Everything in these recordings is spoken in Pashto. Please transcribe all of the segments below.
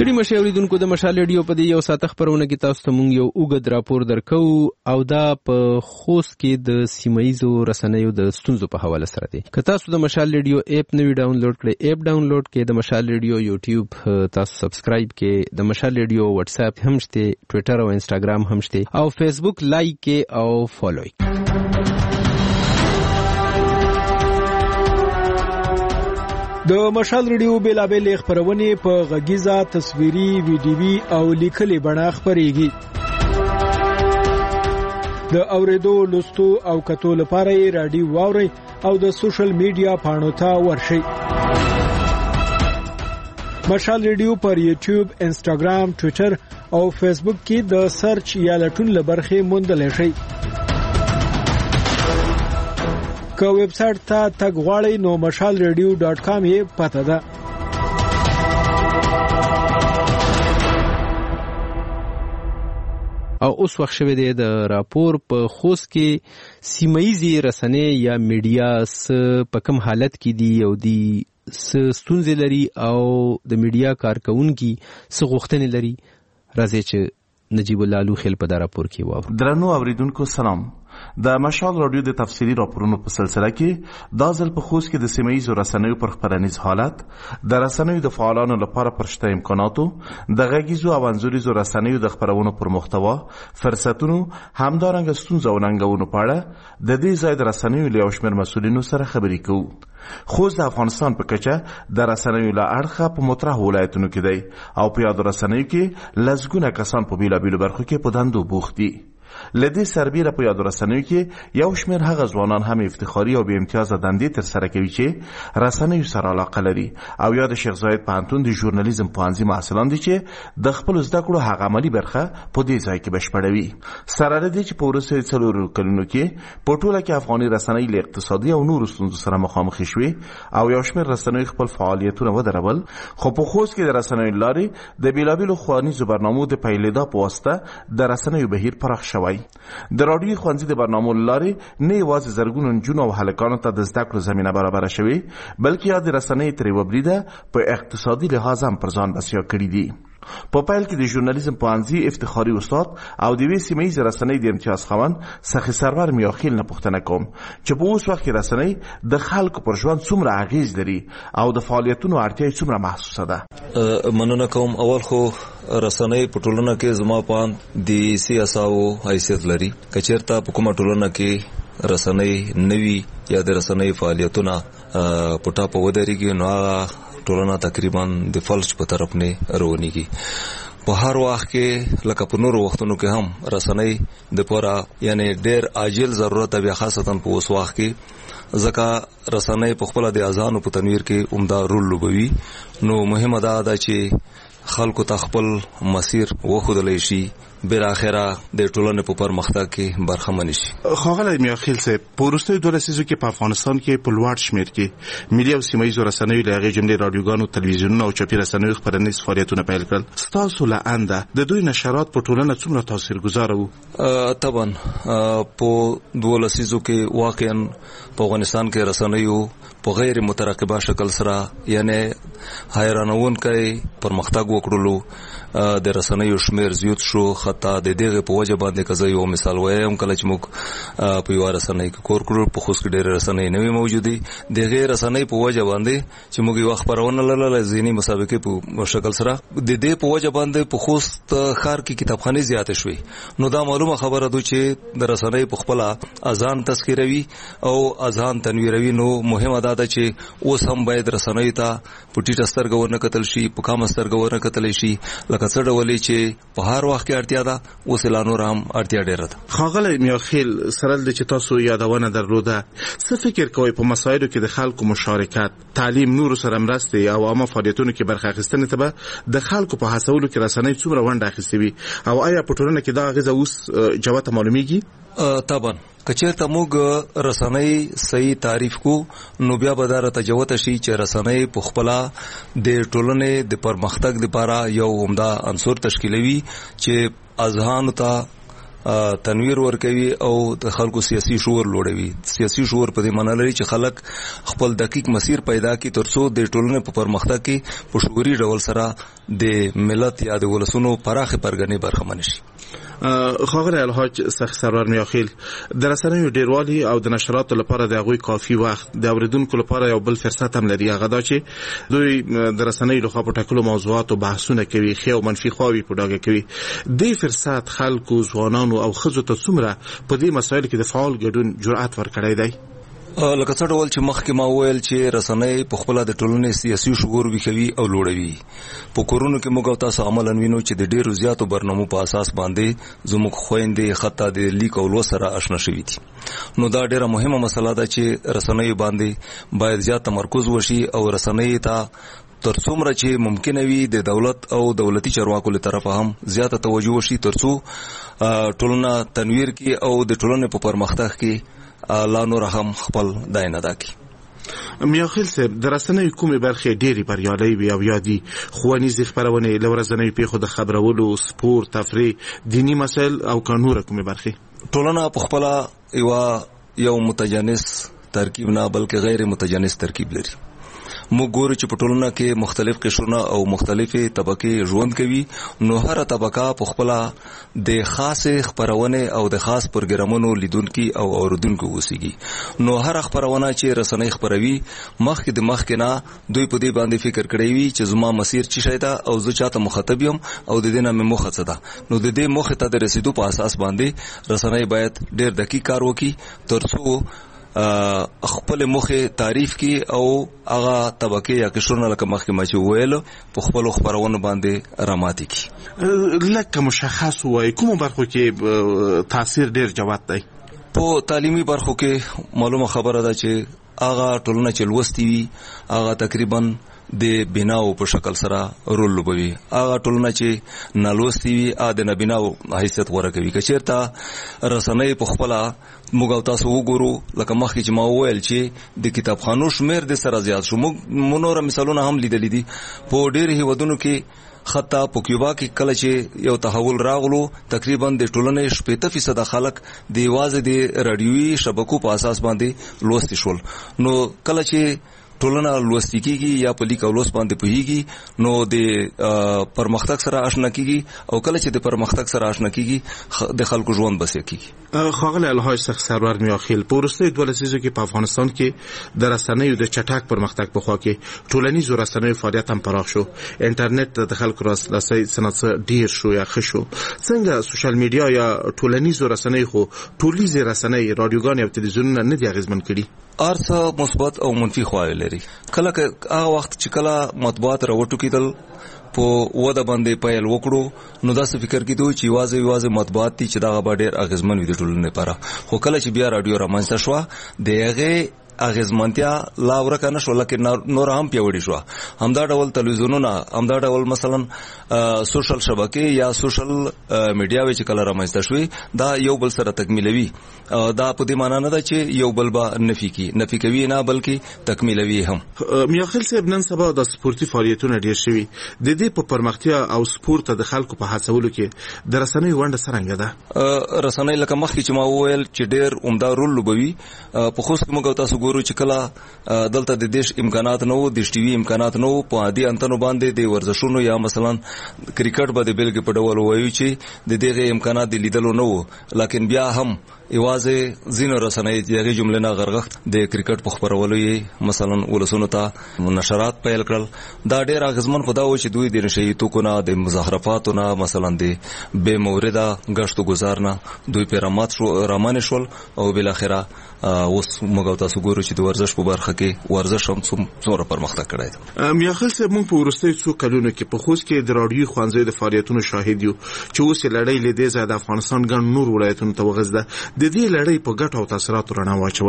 ستړي مشه اوریدونکو د مشال ریډیو په دې یو ساعت خبرونه کې تاسو ته مونږ یو اوږد راپور درکو او دا په خوست کې د سیمایزو رسنیو د ستونزو په حواله سره دی. که تاسو د مشال ریډیو اپ نوی ډاونلوډ کړئ، اپ ډاونلوډ کړئ، د مشال ریډیو یوټیوب تاسو سبسکرایب کړئ، د مشال ریډیو واتس اپ هم شته، ټوئیټر او انستګرام هم شته او فیسبوک لایک کړئ او فالو کړئ. د مشال ریډیو بیلابل خبرونه په غږیزه، تصویري، ویډیوي او لیکلي بڼه خبريږي. د اوریدو، لوستو او کتو لپاره یې رادیو واوري او د سوشل میډیا پاڼو ته ورشئ. مشال ریډیو پر یوټیوب، انستګرام، ټوئیټر او فیسبوک کې د سرچ یا لټون لبرخه موندل شي. که ویب سټ ته تګ غواړئ نو mashalradio.com یې پته ده. او اوس وخت شوه د راپور په خوست کې سیمایزي رسنۍ یا میډیا په کوم حالت کې دي او دی ستونزې لري او د میډیا کارکونکي څه غوښتنې لري. راځي چې نجیب الله لوخیل په دا راپور کې واورو. درنو اوریدونکو سلام. د مشال رادیو د تفصیلی راپورونو په سلسله کې دا ځل په خوست کې د سیمایزو رسنیو پر خبرنیز حالت، د رسنیو د فعالانو لپاره پرشته امکاناتو، د غږیزو او انځوریزو رسنیو د خبرونو پر محتوا، فرصتونو، همدارنګه ستونزو او ننګونو په اړه د دې ځای د رسنیو له یو شمېر مسؤلینو سره خبرې کوو. خوست د افغانستان په کچه د رسنیو له اړخه په مطرح ولایتونو کې دی او په یادو رسنیو کې لسګونه کسان په بیلابیلو برخو کې په دندو بوخت دي. لدې سربیره په یادو رسنیو کې یو شمېر هغه ځوانان هم افتخاري او بې امتیازه دندې ترسره کوي چې رسنیو سره علاقه لري او یا د شیخ زاید پوهنتون د ژورنالیزم پوهنځي محصلان دي چې د خپلو زده کړو هغه عملي برخه په دې ځای کې بشپړوي. سره له دې چې په وروستیو 4 کلونو کې په ټوله کې افغاني رسنۍ له اقتصادي او نورو ستونزو سره مخامخ شوي او یو شمېر رسنیو خپل فعالیتونه ودرول، خو په خوست کې د رسنیو لارې د بیلابیلو ښوونیزو برنامو د پیلېدا په واسطه د رسنیو بهیر پراخ شوی. د راډیوي ښوونځي د برنامو لارې نه یوازې زرګونو نجونو او هلکانو ته د زده کړو زمینه برابره شوې، بلکې یا د رسنۍ ترې وبریده په اقتصادي لحاظ هم پر ځان بسیا کړي دي. په پیل کې د ژورنالیزم پوهنځي افتخاري استاد او د یوې سیمایي رسنۍ د امتیاز خاوند سخي سرور میاخیل نه پوښتنه کوم چې په اوس وخت کې رسنۍ د خلکو پر ژوند څومره اغیز لري او د فعالیتونو اړتیا څومره محسوسه ده. مننه کوم. اول خو رسنۍ په ټولنه کې زما په د سیاساو حیثیت لري. کچیرته په کومه ټولنه کې رسنۍ نوي یا د رسنۍ فعالیتونه په ټاپه ودرېږي نو ټولنه تقریبا د فلج په طرف نه روانيږي. په هر وخت کې لکه په نورو وختونو کې هم رسنۍ د پورا یعنی ډېر عاجل ضرورت بیا خاصتا په اوس وخت کې ځکه رسنۍ په خپل د اذان په تنویر کې عمده رول لوبوي. نو مهمه ده چې خلکو ته خپل مسیر وښودلی شي، بل اخره د ټولنې په پرمختګ کې برخمن شي. ښاغلی میاخیل صاحب، په وروستیو 2 لسیزو کې په افغانستان کې په لوړ شمېر کې ملي او سیمایي رسنیو له هغې جملې راډیوګانو، تلویزیونونو او چاپي رسنیو خپرنیز فعالیتونه پیل کړل. ستاسو له انده د دوی نشرات په ټولنه څومره تاثیرګذاره وو؟ طبعا په 2 لسیزو کې واقعا په افغانستان کې رسنیو په غیر مترقبه شکل سره یعنی حیرانونکی پرمختګ وکړلو. د رسنیو شمیر زیات شو، حتی د دغه په وجه باندې کزه یو مثال وایم کله چې موږ په یو رسنۍ کې کور کړو په خوست کې ډېر رسنۍ نوې موجودي د غیر رسنۍ په وجه باندې چې موږ یو خبرونه لرله ځینی مسابقې په شکل سره د دې په وجه باندې په خوست ښار کې کتابخانې زیات شوي. نو دا معلومه خبره ده چې د رسنۍ په خپل اذان تذکروي او اذان تنویروي. نو مهمه ده چې اوس هم باید رسنۍ ته په ټیټه سترګه ورنه کتل شي، په کمه سترګه ورنه کتل شي، لکه څه ډول چې په هر وخت کې اړتیا ده اوس لا نور هم اړتیا ډیره ده. ښاغلی میاخیل، سره د چې تاسو یادونه درلوده، څه فکر کوئ په مسایلو کې د خلکو مشارکت، تعلیم، نورو سره مرستې او عامه فعالیتونو کې برخه اخیستنې ته به د خلکو په هڅولو کې رسنۍ څومره ونډه اخیستې وي او آیا په ټولنه کې دا اغیزه اوس جوته معلومیږي؟ طبعا کچیرته موږ رسنۍ صحیح تعریف کو نو بیا به دا راته جوته شي چې رسنۍ په خپله د ټولنې د پرمختګ لپاره یو عمده عنصر تشکیلوي چې اذهانو ته تنویر ورکوي او د خلکو سیاسي شعور لوړوي. سیاسي شعور په دې معنی لري چې خلک خپل دقیق مسیر پیدا کړي ترڅو د ټولنې په پرمختګ کې په شعوري ډول سره د ملت یا د ولسونو پراخه پرګنې برخمن شي. خاغر الحاج سخی سرور میاخیل، د رسنیو ډیروالي او د نشراتو لپاره د هغوی کافي وخت د اوریدونکو لپاره یو بل فرصت هم لري، هغه دا چې دوی د رسنیو لخوا په ټاکلو موضوعاتو بحثونه کوي، ښې او منفي خواوې په ډاګه کوي. دې فرصت خلکو، ځوانانو او ښځو ته څومره په دې مسایلو کې د فعال ګډون جرأت ورکړی دی؟ لکه څه ډول چې مخکې ما وویل چې رسنۍ په خپله د ټولنې سیاسي شعور ویښوي او لوړوي. په کورونو کې موږ او تاسو عملاً وینو چې د ډېرو زیاتو برنامو په اساس باندې زموږ خویندې حتی د لیک او لوست سره اشنا شوي دي. نو دا ډېره مهمه مسله ده چې رسنیو باندې باید زیات تمرکز وشي او رسنۍ ته تر څومره چې ممکنه وي د دولت او دولتي چارواکو له طرفه هم زیاته توجه وشي ترڅو ټولنه تنویر کې او د ټولنې په پرمختګ کې لا نور هم خپل دای نه داکي. میاخیل صاحب، د رسنیو کومې برخې ډېرې بریالۍ وي او یا دي ښوونیزې خپرونې، له ورځنیو پیښو د خبرولو، سپورت، تفریح، دینی مسایل او که نوره کومې برخې؟ ټولنه په خپله یو متجانس ترکیب نه بلکې غیر متجانس ترکیب لري. موږ ګورو چې په ټولنه کې مختلف قشرونه او مختلفې طبقې ژوند کوي، نو هر طبقه په خپله د خاصې خپرونې او د خاص پروګرامونو لیدونکي او اوریدونکي اوسېږي. نو هر خپرونه چې رسنۍ خپروي مخکې د مخکې نه دوی په دې باندې فکر کړی وي چې زما مسیر څه شی ده او زه چاته مخاطب یم او د دې نه مې موخه څه ده. نو د دې موخې ته د رسیدو په اساس باندې رسنۍ باید ډېر دقیق کار وکړي ترڅو خپل موخه تعریف کی او هغه طبقه یا قشرونه لکه مخکې ما چې ویل په خپل خبرونه باندې راماتي کی. لکه مشخص وای کوم برخو کې تاثیر ډیر جوات دی؟ په تعلیمي برخو کې معلومه خبره ده چې هغه ټولنه چې لوستي وي هغه تقریبا د بناو په شکل سره رول لوبوي. هغه ټولنه چې نالوستي وي هغه د نبناو حیثیت غوره کوي. که چېرته رسنۍ په خپله موږ او تاسو وګورو لکه مخکې چې ما وویل چې د کتابخانو شمیر د سره زیات شو، موږ نور مثالونه هم لیدلی دي. په ډېرو هیوادونو کې حتی په کیوبا کې کله چې یو تحول راغلو تقریبا د ټولنې 70% خلک د یوازې د رادیوي شبکو په اساس باندې لوستي شول. نو کله چې ټولنه لوستي کیږي یا په لیک او لوست باندې پوهیږي نو د پرمختګ سره آشنا کیږي او کله چې د پرمختګ سره آشنا کیږي د خلکو ژوند بسیا کیږي. خاغلی الحاج سخی سرور میاخیل، په وروستیو 2 لسیزو کې په افغانستان کې د رسنیو د چټک پرمختګ په خوا کې ټولنیزو رسنیو فعالیت هم پراخ شو، انټرنیټ د خلکو راسلاسي صنعت ډیر شو یا ښه شو. څنګه سوشل میډیا یا ټولنیزو رسنیو خو ټولیزې رسنۍ رادیوګانې او تلویزیونونه نه دي اغېزمن کړي؟ ارڅه مثبت او منفي خواوې لري. کله هغه وخت چې کله مطبوعات راوټو کېدل په وده باندې پیل وکړو نو داسې فکر کېدو چې یوازې مطبوعات دي چې دغه به ډېر اغېزمن وي د ټولنې لپاره. خو کله چې بیا رادیو رامنځته شوه د هغې اغیزمنتیا لا ورکه نه شو لکه نور هم پیوړی شو. همدا ډول تلویزیونونه، همدا ډول مثلا سوشل شبکې یا سوشل میډیا چې کله رامنځته شوې دا یو بل سره تکمیلوي. دا په دې معنی نه ده چې یو بل به نفي کوي نه بلکې تکمیلوي هم. میاخیل صاحب، نن سبا د سپورتي فعالیتونه ډیر شوي، د دې په پرمختیا او سپورت د خلکو په هڅولو کې د رسنیو ونډه څرنګه ده؟ رسنۍ لکه مخکې چې ما وویل چې ډیر عمده رول لوبوي. په خصوص کې موږ تاسو ګورو چې کله دلته د دیش امکانات نه وو، د ټي وي امکانات نه وو، په عادي انتنو باندې د ورزشونو یا مثلا کرکټ باندې بلګې په ډول وایو چې د دغه امکانات د لیدلو نه وو. لیکن بیا هم یوازې ځینو رسنۍ دغه جملې نه غرغښت د کرکټ په خبرولو یې مثلا ولسونو ته نشرات پیل کړل. دا ډېر اغېزمن خو دا و چې دوی د نشهیي توکو نه، د مزخرفاتو نه، مثلا د بې مورده ګشت و گذار نه دوی پرې رامانې شول او بالاخره اوس موږ او تاسو ګورو چې د ورزش په برخه کې ورزش هم څومره پرمختګ کړی دی. میاخیل صاحب، موږ په وروستیو څو کلونو کې په خوست کې د راډیوي ښوونځیو د فعالیتونو شاهد یو چې اوس یې لړۍ له دې ځایه د افغانستان ګڼ نور ولایتونو ته وغځېده. د دې لړۍ په ګټو او تاثیراتو رڼا واچوئ.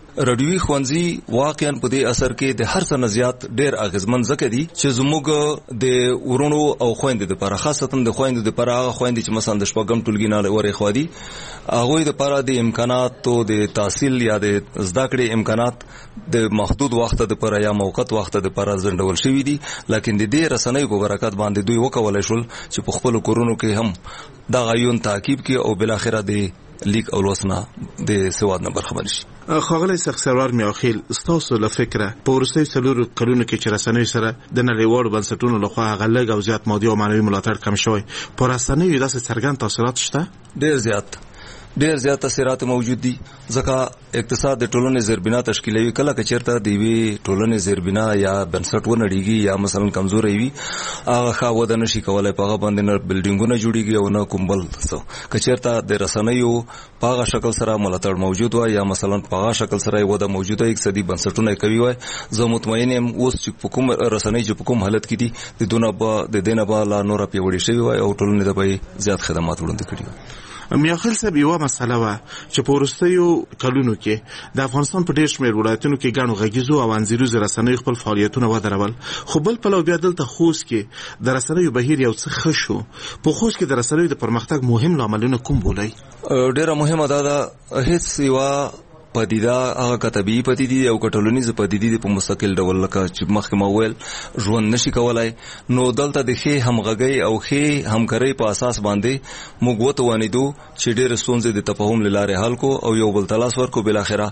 رادیوي ښوونځي واقعا په دې اثر کې د هر څه نه زیات ډېر اغیزمن ځکه دي چې زموږ د ورونو او خويندو لپاره خاصتا د خويندو لپاره هغه خويندې چې مثلا د شپږم ټولګي نه ورې خو دي هغه لپاره د امکاناتو د تحصیل یا د زده کړې امکانات د محدود وخت لپاره یا موقت وخت لپاره ځنډول شوی دي لکه د دې رسنۍ په برکت باندې دوی وکولای شول چې په خپل کورونو کې هم دا غيون تعقیب کې او بل اخره د لیک او لوسنا د سواد نه برخمن شي. خاغلی سرور میاخیل ستاسو له فکره په ورستي څلورو کلونو کې چې رسنۍ سره د نړیوالو بنسټونو لخوا غلګ او زیات مادي او معنوي ملاتړ کم شوی پر رسنۍ داسې څرګند تاثیرات شته؟ ډېر زیات تاثیرات موجود دي ځکه اقتصاد د ټولنې زیربنا تشکیلوي کله که چیرته د وی ټولنې زیربنا یا بنسټ ونړیږي یا مثلا کمزوري وي هغه خاوده نشي کولای په هغه باندې نه بلډینګونه جوړیږي او نه کومبل څه که چیرته د رسنیو په هغه شکل سره ملاتړ موجود وای یا مثلا په هغه شکل سره وده موجوده اقتصادي بنسټونه کوي وای زه مطمئن یم اوس چې په کوم رسنۍ چې په کوم حالت کې دي د دونه به لا نور پیوړی شوی وای او ټولنې د به زیات خدمات وړاندې کړي وای. میاخیل صاحب یو مسله وا چې په ورستیو کلونو کې د افغانستان په ډېر شمېر ولایتونو کې ګڼو غږیزو او انځوریزو رسنیو خپل فعالیتونه ودرول خو بل پلو بیا دلته خوست کې د رسنیو بهیر یو څه ښه شو. په خوست کې د رسنیو د پرمختګ مهم لاملونه کوم بولئ؟ ډېره مهمه ده هیڅ یوه پدیده هغه کتابي پدیده او کټولونیز پدیده په مستقل ډول لکه چې مخکې ما ویل ژوند نشي کولای نو دلته د ښې همغږۍ او ښې همکارۍ په اساس باندې موږ وتوانیدو چې ډېر ستونزې د تفاهم لاره حل کو او یو بل تلاش ورکو بل اخره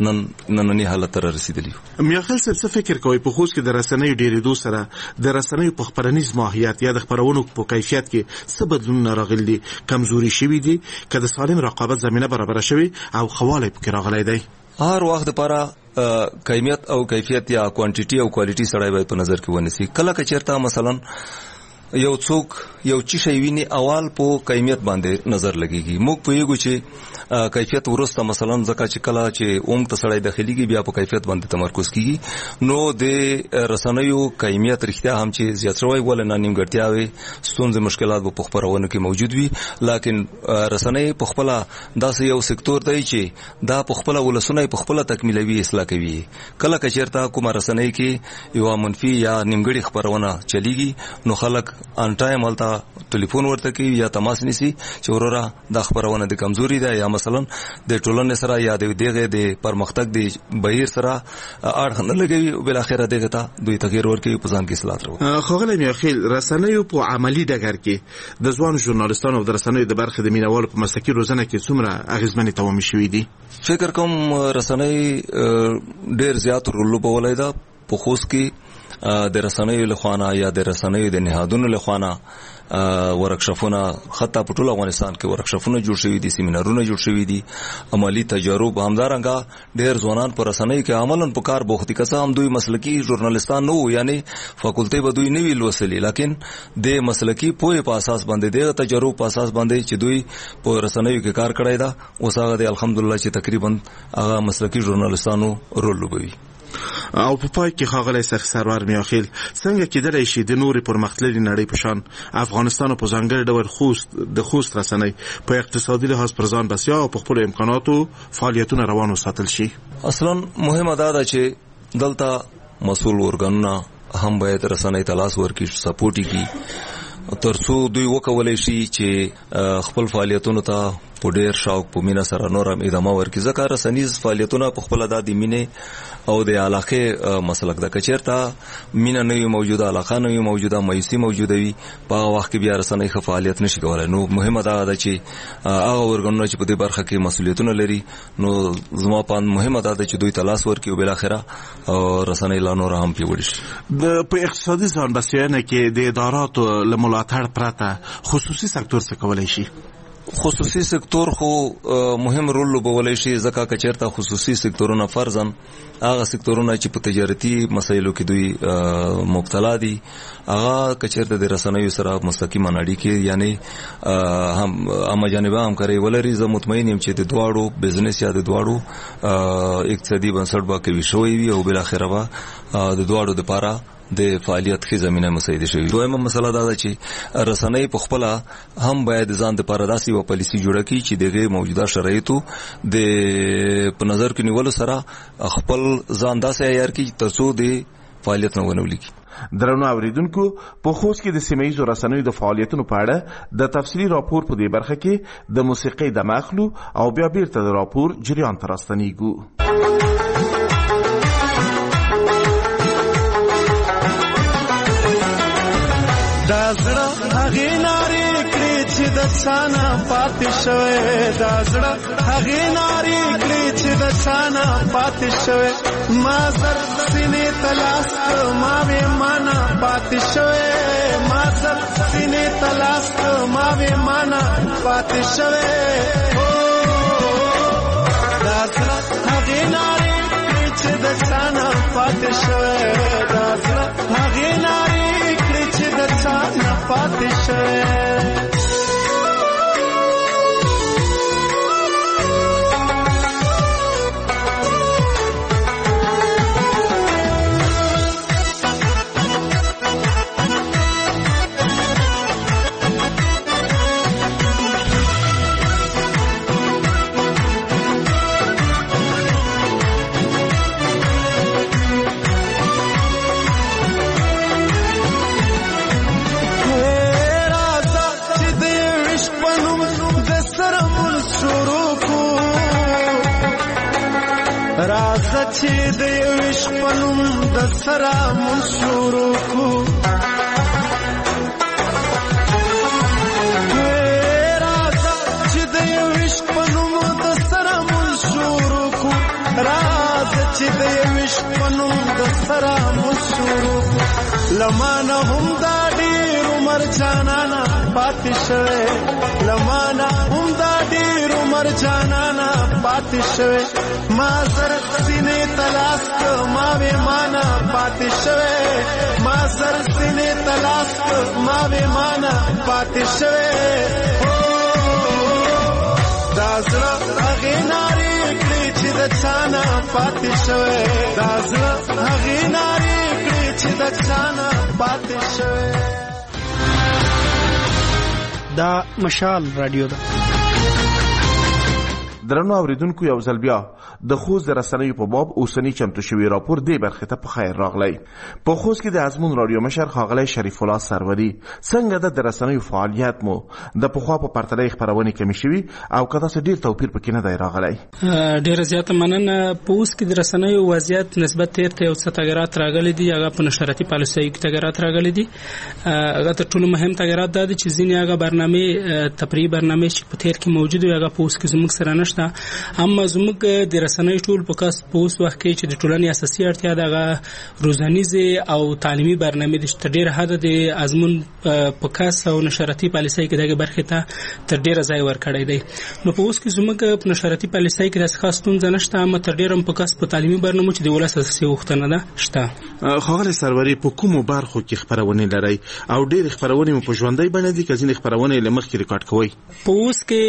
نننی حالت ته رسیدلی. میاخیل صاحب څه فکر کوي په خوست کې د رسنیو ډېرېدو سره د رسنیو په خبرنیز ماهیت یا د خبرونو په کیفیت کې څه بدلونونه راغلي دي؟ کمزوري شوي دي که د سالم رقابت زمینه برابره شوي او خواله پکې راغلی دی؟ هر وخت لپاره کمیت او کیفیت یا کوانټیټي او کوالټي سره باید په نظر کې ونیسي. کله که چیرته مثلا یو څوک یو چی شی ویني اول په کیفیت باندې نظر لګيږي موږ په یوه چې کیفیت ورسته مثلا ځکه چې کله چې اوم ته سړی داخليږي بیا په کیفیت باندې تمرکز کیږي نو د رسنیو کیفیت رښتیا هم چې زیات شوی ول نه نیمګړتیاوي ستونزې مشکلات په خبرونه کې موجود وي لکن رسنۍ په خپل داسې یو سکتور دی چې دا په خپل ولسونه په خپل تکمیلوي اصلاح کوي. کله که چیرته کومه رسنۍ کې یو منفي یا نیمګړی خبرونه چلیږي نو خلک ان ټایم ولته ټلیفون ورته کوي یا تماس نیسي چې وروره د خبرونه د کمزوري ده یا مثلا د ټولنې سره یا د دغه د پرمختګ د بهیر سره اړه نه لګوي او بل اخره دغه ته دوی تغیر ورکوي په ځان کې اصلاح راوړي. خو میاخیل رسنیو په عملی ډګر کې د ځوان ژورنالستانو او د رسنیو د برخې د مینوالو په مسلکي روزنه کې څومره اغیزمنې توامي شوي دي؟ فکر کوم رسنۍ ډیر زیات رول لوبولی ده په خوست کې د رسنیو لخوانه یا د رسنیو د نهادونو لخوانه ورکشاپونه حتی په ټول افغانستان کې ورکشاپونه جوړ شوي دي سیمینارونه جوړ شوي دي عملی تجارب همدارنګه ډیر ځوانان په رسنیو کې عملاً په کار بوختي کسه هم دوی مسلکی ژورنالستان نو یعنی فاکولټي به دوی نه ویل وسلي لکن د مسلکی پوهه په اساس باندې د تجربه په اساس باندې چې دوی په رسنیو کې کار کړی دا اوس هغه د الحمدلله چې تقریبا هغه مسلکی ژورنالستانو رول لوبوي. او په پای کې خاغلی سرور میاخیل څنګه کېدلی شي د نورې پرمختللې نړۍ په شان افغانستان په ځانګړي ډول د خوست رسنۍ په اقتصادي لحاظ پر ځان بسیا او په خپلو امکاناتو فعالیتونه روان وساتل شي؟ اصلا مهمه دا ده چې دلته مسؤل ارګانونه هم باید رسنۍ ته لاس ورکړي سپورټ کړي ترڅو دوی وکولای شي چې خپل فعالیتونو ته په ډیر شوق په مینا سره نورم ادامه ورکړي ځکه رسنیز فعالیتونه په خپل د مینې او د علاقه مسلک د کچیرته مینا نه موجوده علاقه نه موجوده مېسي موجوده وي په وخت کې بیا رسنۍ ښه فعالیت نشي کولای. نو مهمه ده چې هغه ورګنونه چې په دې برخه کې مسولیتونه لري نو زما په مهمه ده چې دوی تلاش ورکړي او بل اخره رسنۍ لا نور هم پیوړي شي. د په اقتصادي ځان بسیانه کې د اداراتو له ملاتړ پرته خصوصي سکتور څه کولای شي؟ خصوصي سکتور خو مهم رول لوبولی شي ځکه که چیرته خصوصي سکتورونه فرضاً هغه سکتورونه چې په تجارتي مسایلو کې دوی مبتلا دي هغه که چیرته د رسنیو سره مستقیمه اړیکې یعنی هم جانبه همکاري ولري زه مطمئن یم چې د دواړو بزنس یا د دواړو اقتصادي بنسټ به قوي شوی وي او بل اخره به د دواړو لپاره د فعالیت کې زمينه مساعده شوی. دویمه مسله دا ده چې رسنۍ په خپل هم باید ځان د پارداسي او پالیسي جوړه کړي چې دغه موجوده شرایطو د په نظر کې نیول سره خپل ځان داسې عیار کړي ترڅو د فعالیت نه ونولي. درنو اوریدونکو، په خوست کې د سیمه‌یزو رسنیو د فعالیتونو په اړه د تفصیلي راپور په دې برخه کې د موسیقۍ د مخلو او بیا بیرته د راپور جریان ته راستنیږو. دا زړه هغې نارې کړې چې د چانه پاتې شوی، دا زړه هغې نارې کړې چې د چانه پاتې شوی، ما زر سینې ته لاس کړ ما وې مانه پاتې شوی، ما زر سینې ته لاس کړ ما وې مانه پاتې شوی. دا زړه هغې نارې کړې چې د چانه پاتې شوی، دا زړه هغې نارې چې د چا نه پاتې شوی. راځه چې د یو عشق په نوم د سره مونږ شروع کړو، راځه چې د یو عشق په نوم د سره مونږ شروع کړو، راځه چې د یو عشق په نوم د سره مونږ شروع کړو. لمانه هم دا ډېر عمر جانانه پاتې شوی، لمانه هم دا ډېر عمر جانانه پاتې شوی، ما زر سینې ته لاس کړ ما وې مانه پاتې شوی، ما زر سینې ته لاس کړ ما وې مانه پاتې شوی. دا زړه هغې نارې کړې چې د چا نه پاتې شوی، دا زړه هغې نارې کړې چې د چا نه پاتې شوی. دا مشال رادیو ده. درنو اوریدونکو، یو ځل بیا د خوست د رسنیو په باب اوسنی چمتو شوی راپور دې برخې ته په خیر راغلی. په خوست کې د ازمون رادیو مشر ښاغلی شریف الله سروری څنګه د رسنیو فعالیت مو د پخوا په پرتله خپرونې کمې شوي او که داسې ډېر توپیر پکې نه دی راغلی؟ ډېره زیاته مننه. په اوس کې د رسنیو وضعیت نسبت تیر ته یو څه تغیرات راغلي دي. هغه په نشراتي پالیسیو کې تغیرات راغلي دي. هغه تر ټولو مهم تغیرات دا دي چې ځینې هغه برنامې تفریحي برنامې چې په تیر کې موجود وي هغه په اوس کې زموږ سره نشته. اما زموږ د رسنیو ټول په کاس په اوس وخت کې چې د ټولنې اساسي اړتیا دغه روزانیزه او تعلیمي برنامې د ډېر حد د ازمون په کاس او نشراتي پالیسۍ کې دغه برخه ته تر ډېر ځای ورکړی دی. نو په اوس کې زموږ په نشراتي پالیسۍ کې د خاص ستونزه نشته، اما تر ډېر په کاس په تعلیمي برنامو چې د ولس اساسي غوښتنه ده شته. ښاغلی سروری، په کومو برخو کې خپرونې لرئ او ډېر خپرونې مو په ژوندۍ بڼه دي که ځینې خپرونې له مخکې ریکارډ کوئ؟ په اوس کې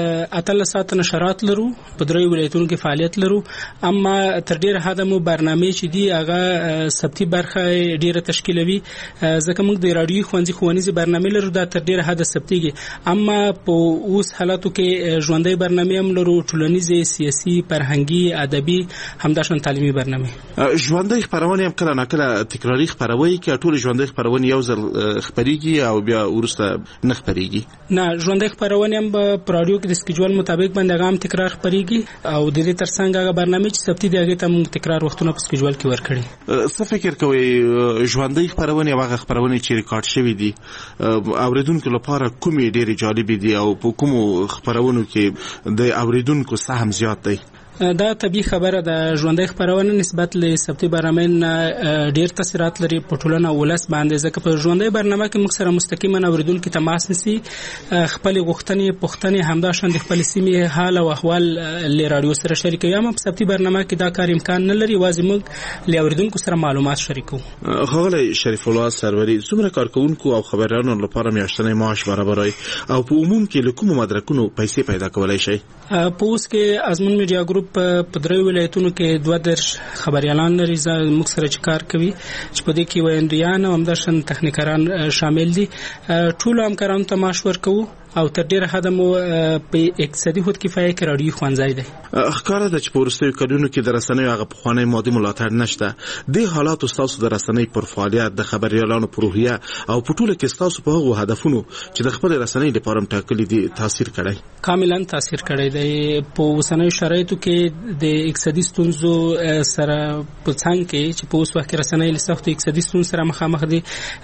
18 ساعته نشرات لرو، په دریو ولایتونو کې فعالیت لرو، اما تر ډیره حد مو برنامې چې دی هغه سبتي برخه ډیره تشکیلوي، ځکه موږ د رادیوي ښوونیزي برنامې لرو دا تر ډیره حد سبتيږي. اما په اوس حالاتو کې ژوندۍ برنامې هم لرو، ټولنیزي، سیاسي، فرهنګي، ادبي، همداشان تعلیمي برنامې. ژوندۍ خپرونې هم کله ناکله تکراري خپروي کې ټول ژوندۍ خپرونې یو ځل خپريږي او بیا ورسته نه خپريږي؟ نه، ژوندۍ خپرونې هم په رادیو کې د سکیجول مطابق باندې هم تکرار خپريږي او د دې ترڅنګ هغه برنامې چې سبتي دی هغه ته موږ تکرار وختونه په سکیجول کې ورکړي. څه فکر کوئ ژوندۍ خپرونې او هغه خپرونې چې ریکارډ شوي دي اوریدونکو لپاره کومې ډېرې جالبې دي او په کومو خپرونو کې د اوریدونکو سهم زیات دی؟ دا طبیعي خبره ده. ژوندۍ خپرونه نسبت له سبتي برنامې ډېر تاثیرات لري په ټولنه ولس باندې، ځکه په ژوندۍ برنامه کې موږ سره مستقیما اوریدونکو تماس نیسي، خپل غوښتنې پوښتنې همداشان د خپل سیمې حال او احوال له رادیو سره شریکوي. اما په سبتي برنامه کې دا کار امکان نه لري، یوازې موږ له اوریدونکو سره معلومات شریکو. ښاغلی شریف الله سروری، څومره کارکونکو او خبريالانو لپاره میاشتنی معاش برابروي او په عموم کې له کومو مدرکونو پیسې پیدا کولای شي؟ په اوس کې ازمون میډیا ګروپ په درې ولایتونو کې 22 خبريالان لري موږ سره کار کوي چې په دې کې ویندویان او همداشان تخنیکران شامل دي. ټول همکارانو ته معاش ورکوو او تر ډیره حد مو په اقتصادي خودکفایي کې راډیو خوانځای دی. ښکاره ده چې په وروستیو کلونو کې د رسنیو هغه پخوانی مادي ملاتړ نشته. دې حالاتو ستاسو د رسنۍ پر فعالیت، د خبريالانو پر روحیه او په ټوله کې ستاسو په هغو هدفونو چې د خپل رسنۍ لپاره ټاکلي دي تاثیر کړی؟ کاملا تاثیر کړی دی. په اوسنیو شرایطو کې د اقتصادي ستونزو سره په څنګ کې چې په اوس وخت کې رسنۍ له سختو اقتصادي ستونزو سره مخامخ دي،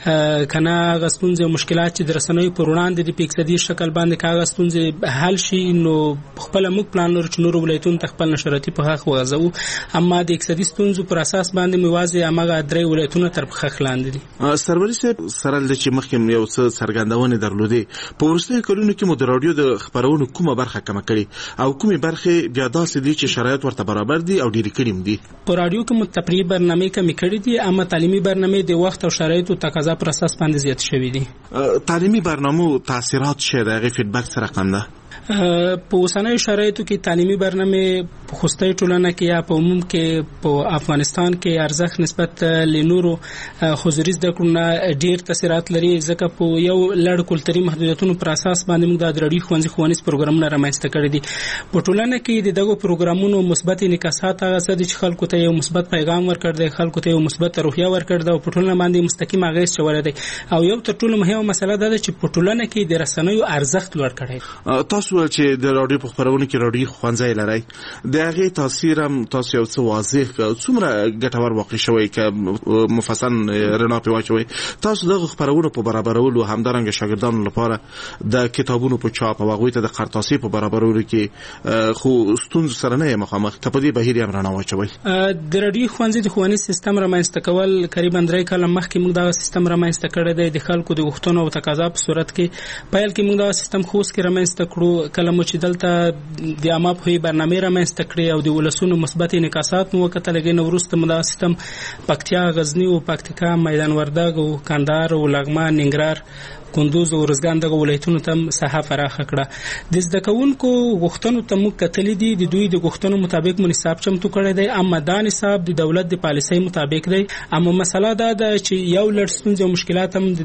کنه هغه ستونزې او مشکلات چې د رسنیو پر وړاندې د اقتصادي شکل باندې کاغذ ستونزې حل شي، نو خپل موږ پلان لرو چې نور ولایتونو ته خپل نشراتي په حق وغځو. اما د اقتصادي ستونزو پر اساس باندې موازي هغه درې ولایتونو تر خخ لاندې دي. سروري صاحب سره د چې مخکې یو څه څرګندونه درلودې، په وروستیو کلونو کې مو د رادیو د خبرونو کومه برخه کم کړي او کومه برخه بیا داسې دي چې شرایط ورته برابر دي او ډیری کړي دي؟ په رادیو کې متفرقه برنامه کمی کړي دي، اما تعلیمي برنامه د وخت او شرایطو تقاضا پر اساس باندې زیات شوي دي. تعلیمي برنامه تاثیرات شه دغه فیدبک سره رقم ده. په اوسنیو شرایطو کې تعلیمي برنامه په خوستي ټولنه کې یا په عموم کې په افغانستان کې ارزښت نسبت لنورو حضوري زده کړو ډیر تاثیرات لري، ځکه په یو لړ کلتوري محدودیتونو پر اساس باندې موږ د رادیو ښوونځي پروګرامونه رامنځته کړي دي. په ټولنه کې دغه پروګرامونو مثبت انعکاسات هغه څه دي چې خلکو ته یو مثبت پیغام ورکړ دی، خلکو ته یو مثبت روحیه ورکړ دی او په ټولنه باندې مستقیم اغیز چولی دی. او یو تر ټولو مهمه مسله ده چې په ټولنه کې د رسنیو ارزښت لوړ کړي. تاسو چې د رادیو په خبرونه کې رادیو خوانځای لري، د هغه تاثیر هم تاسو یو څه واضح څومره ګټور واقع شوی ک مفصل رڼا په واچوي. تاسو دغه خبرونه په برابرولو همدارنګه شاګردانو لپاره د کتابونو په چاپ او هغه ته د قرطاسي په برابرولو کې خو ستونزې سره نه مخامخ ته په دې بهیر هم رڼا واچوي. د رادیو خوانځي د ښوونیز سیستم رامنځته کول تقریبا 3 کال مخکې موږ دا سیستم رامنځته کړی دی. د خلکو د غوښتنو او تقاضا په صورت کې پیل کې موږ دا سیستم خوست کې رامنځته کړو. کله مو چې دلته د عامه په برنامه رامنځته کړې او د ولسونو مثبت انعکاسات مو وکړل، لګین وروسته مو دا سیستم پکتیا، غزنی او پکتیکا، میدان وردګ او کندهار او لغمان، ننګرهار، کندوز او ارزګان دغه ولایتونو ته ساحه فراخه کړه. د زده کوونکو غوښتنو ته موږ کتلې دي، د دوی د غوښتنو مطابق مو نصاب چمتو کړی دی، اما دا نصاب د دولت د پالیسۍ مطابق دی. اما مسله دا ده چې یو لړ ستونزې او مشکلات هم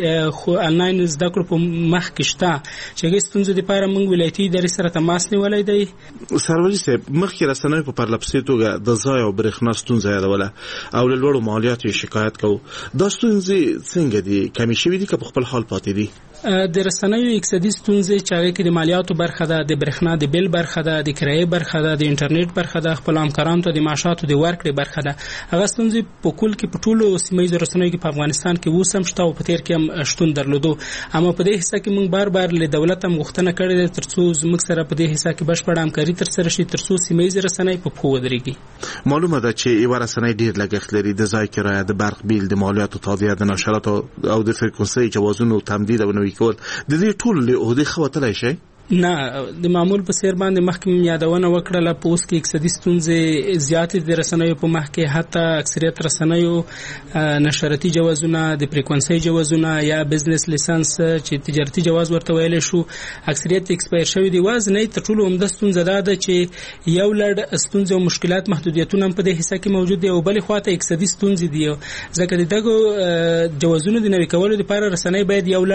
د انلاین زده کړو په مخ کې شته چې هغې ستونزو دپاره موږ ولایتي ادارې سره تماس نیولی دی. سروري صاحب مخکې رسنیو په پرلپسې توګه د ځای او برېښنا ستونزه یادوله او له لوړو مالیاتو یې شکایت کوو. دا ستونزې څنګه دي؟ کمې شوي دي که په خپل حال پاتې دي؟ د رسنیو اقتصادي ستونزې چې هغې کې د مالیاتو برخه ده، د برېښنا د بیل برخه ده، د کرایې برخه ده، د انټرنیټ برخه ده، خپلو همکارانو ته د معاشاتو د ورکړې برخه ده. هغه ستونزې په کل کې په ټولو سیمه ییزو رسنیو کې په افغانستان کې اوس هم شته او په تېر کې هم شتون درلودو. اما په دې حصه کې موږ بار بار له دولت هم غوښتنه کړې ده تر څو زموږ سره په دې حصه کې بشپړه همکاري ترسره شي، تر څو سیمه ییزې رسنۍ په پښو ودرېږي. معلومه ده چې یوه رسنۍ ډېر لګښت لري، د ځای کرایه، د برق بیل، د مالیاتو تادیه، د نشراتو او د فریکونسۍ جوازونو تمدید او نوي کول. د دې ټول له عهدې خوتلی شي؟ نه، د معمول په سیر باندې مخکې یادونه وکړله. په اوس کې اقتصادي ستونزې زیاتې د رسنیو په مخ کې، حتی اکثریت رسنیو نشراتي جوازونه، د فریکونسۍ جوازونه یا بزنس لیسنس چې تجارتي جواز ورته ویلی شو، اکثریت ایکسپایر شوي دي. وازنۍ تر ټولو عمده ستونزه دا ده چې یو لړ ستونزې او مشکلات، محدودیتونه هم په دې حصه کې موجود دي او بلې خواته اقتصادي ستونزې دي، ځکه د دغو جوازونو د نوي کولو لپاره رسنۍ باید یو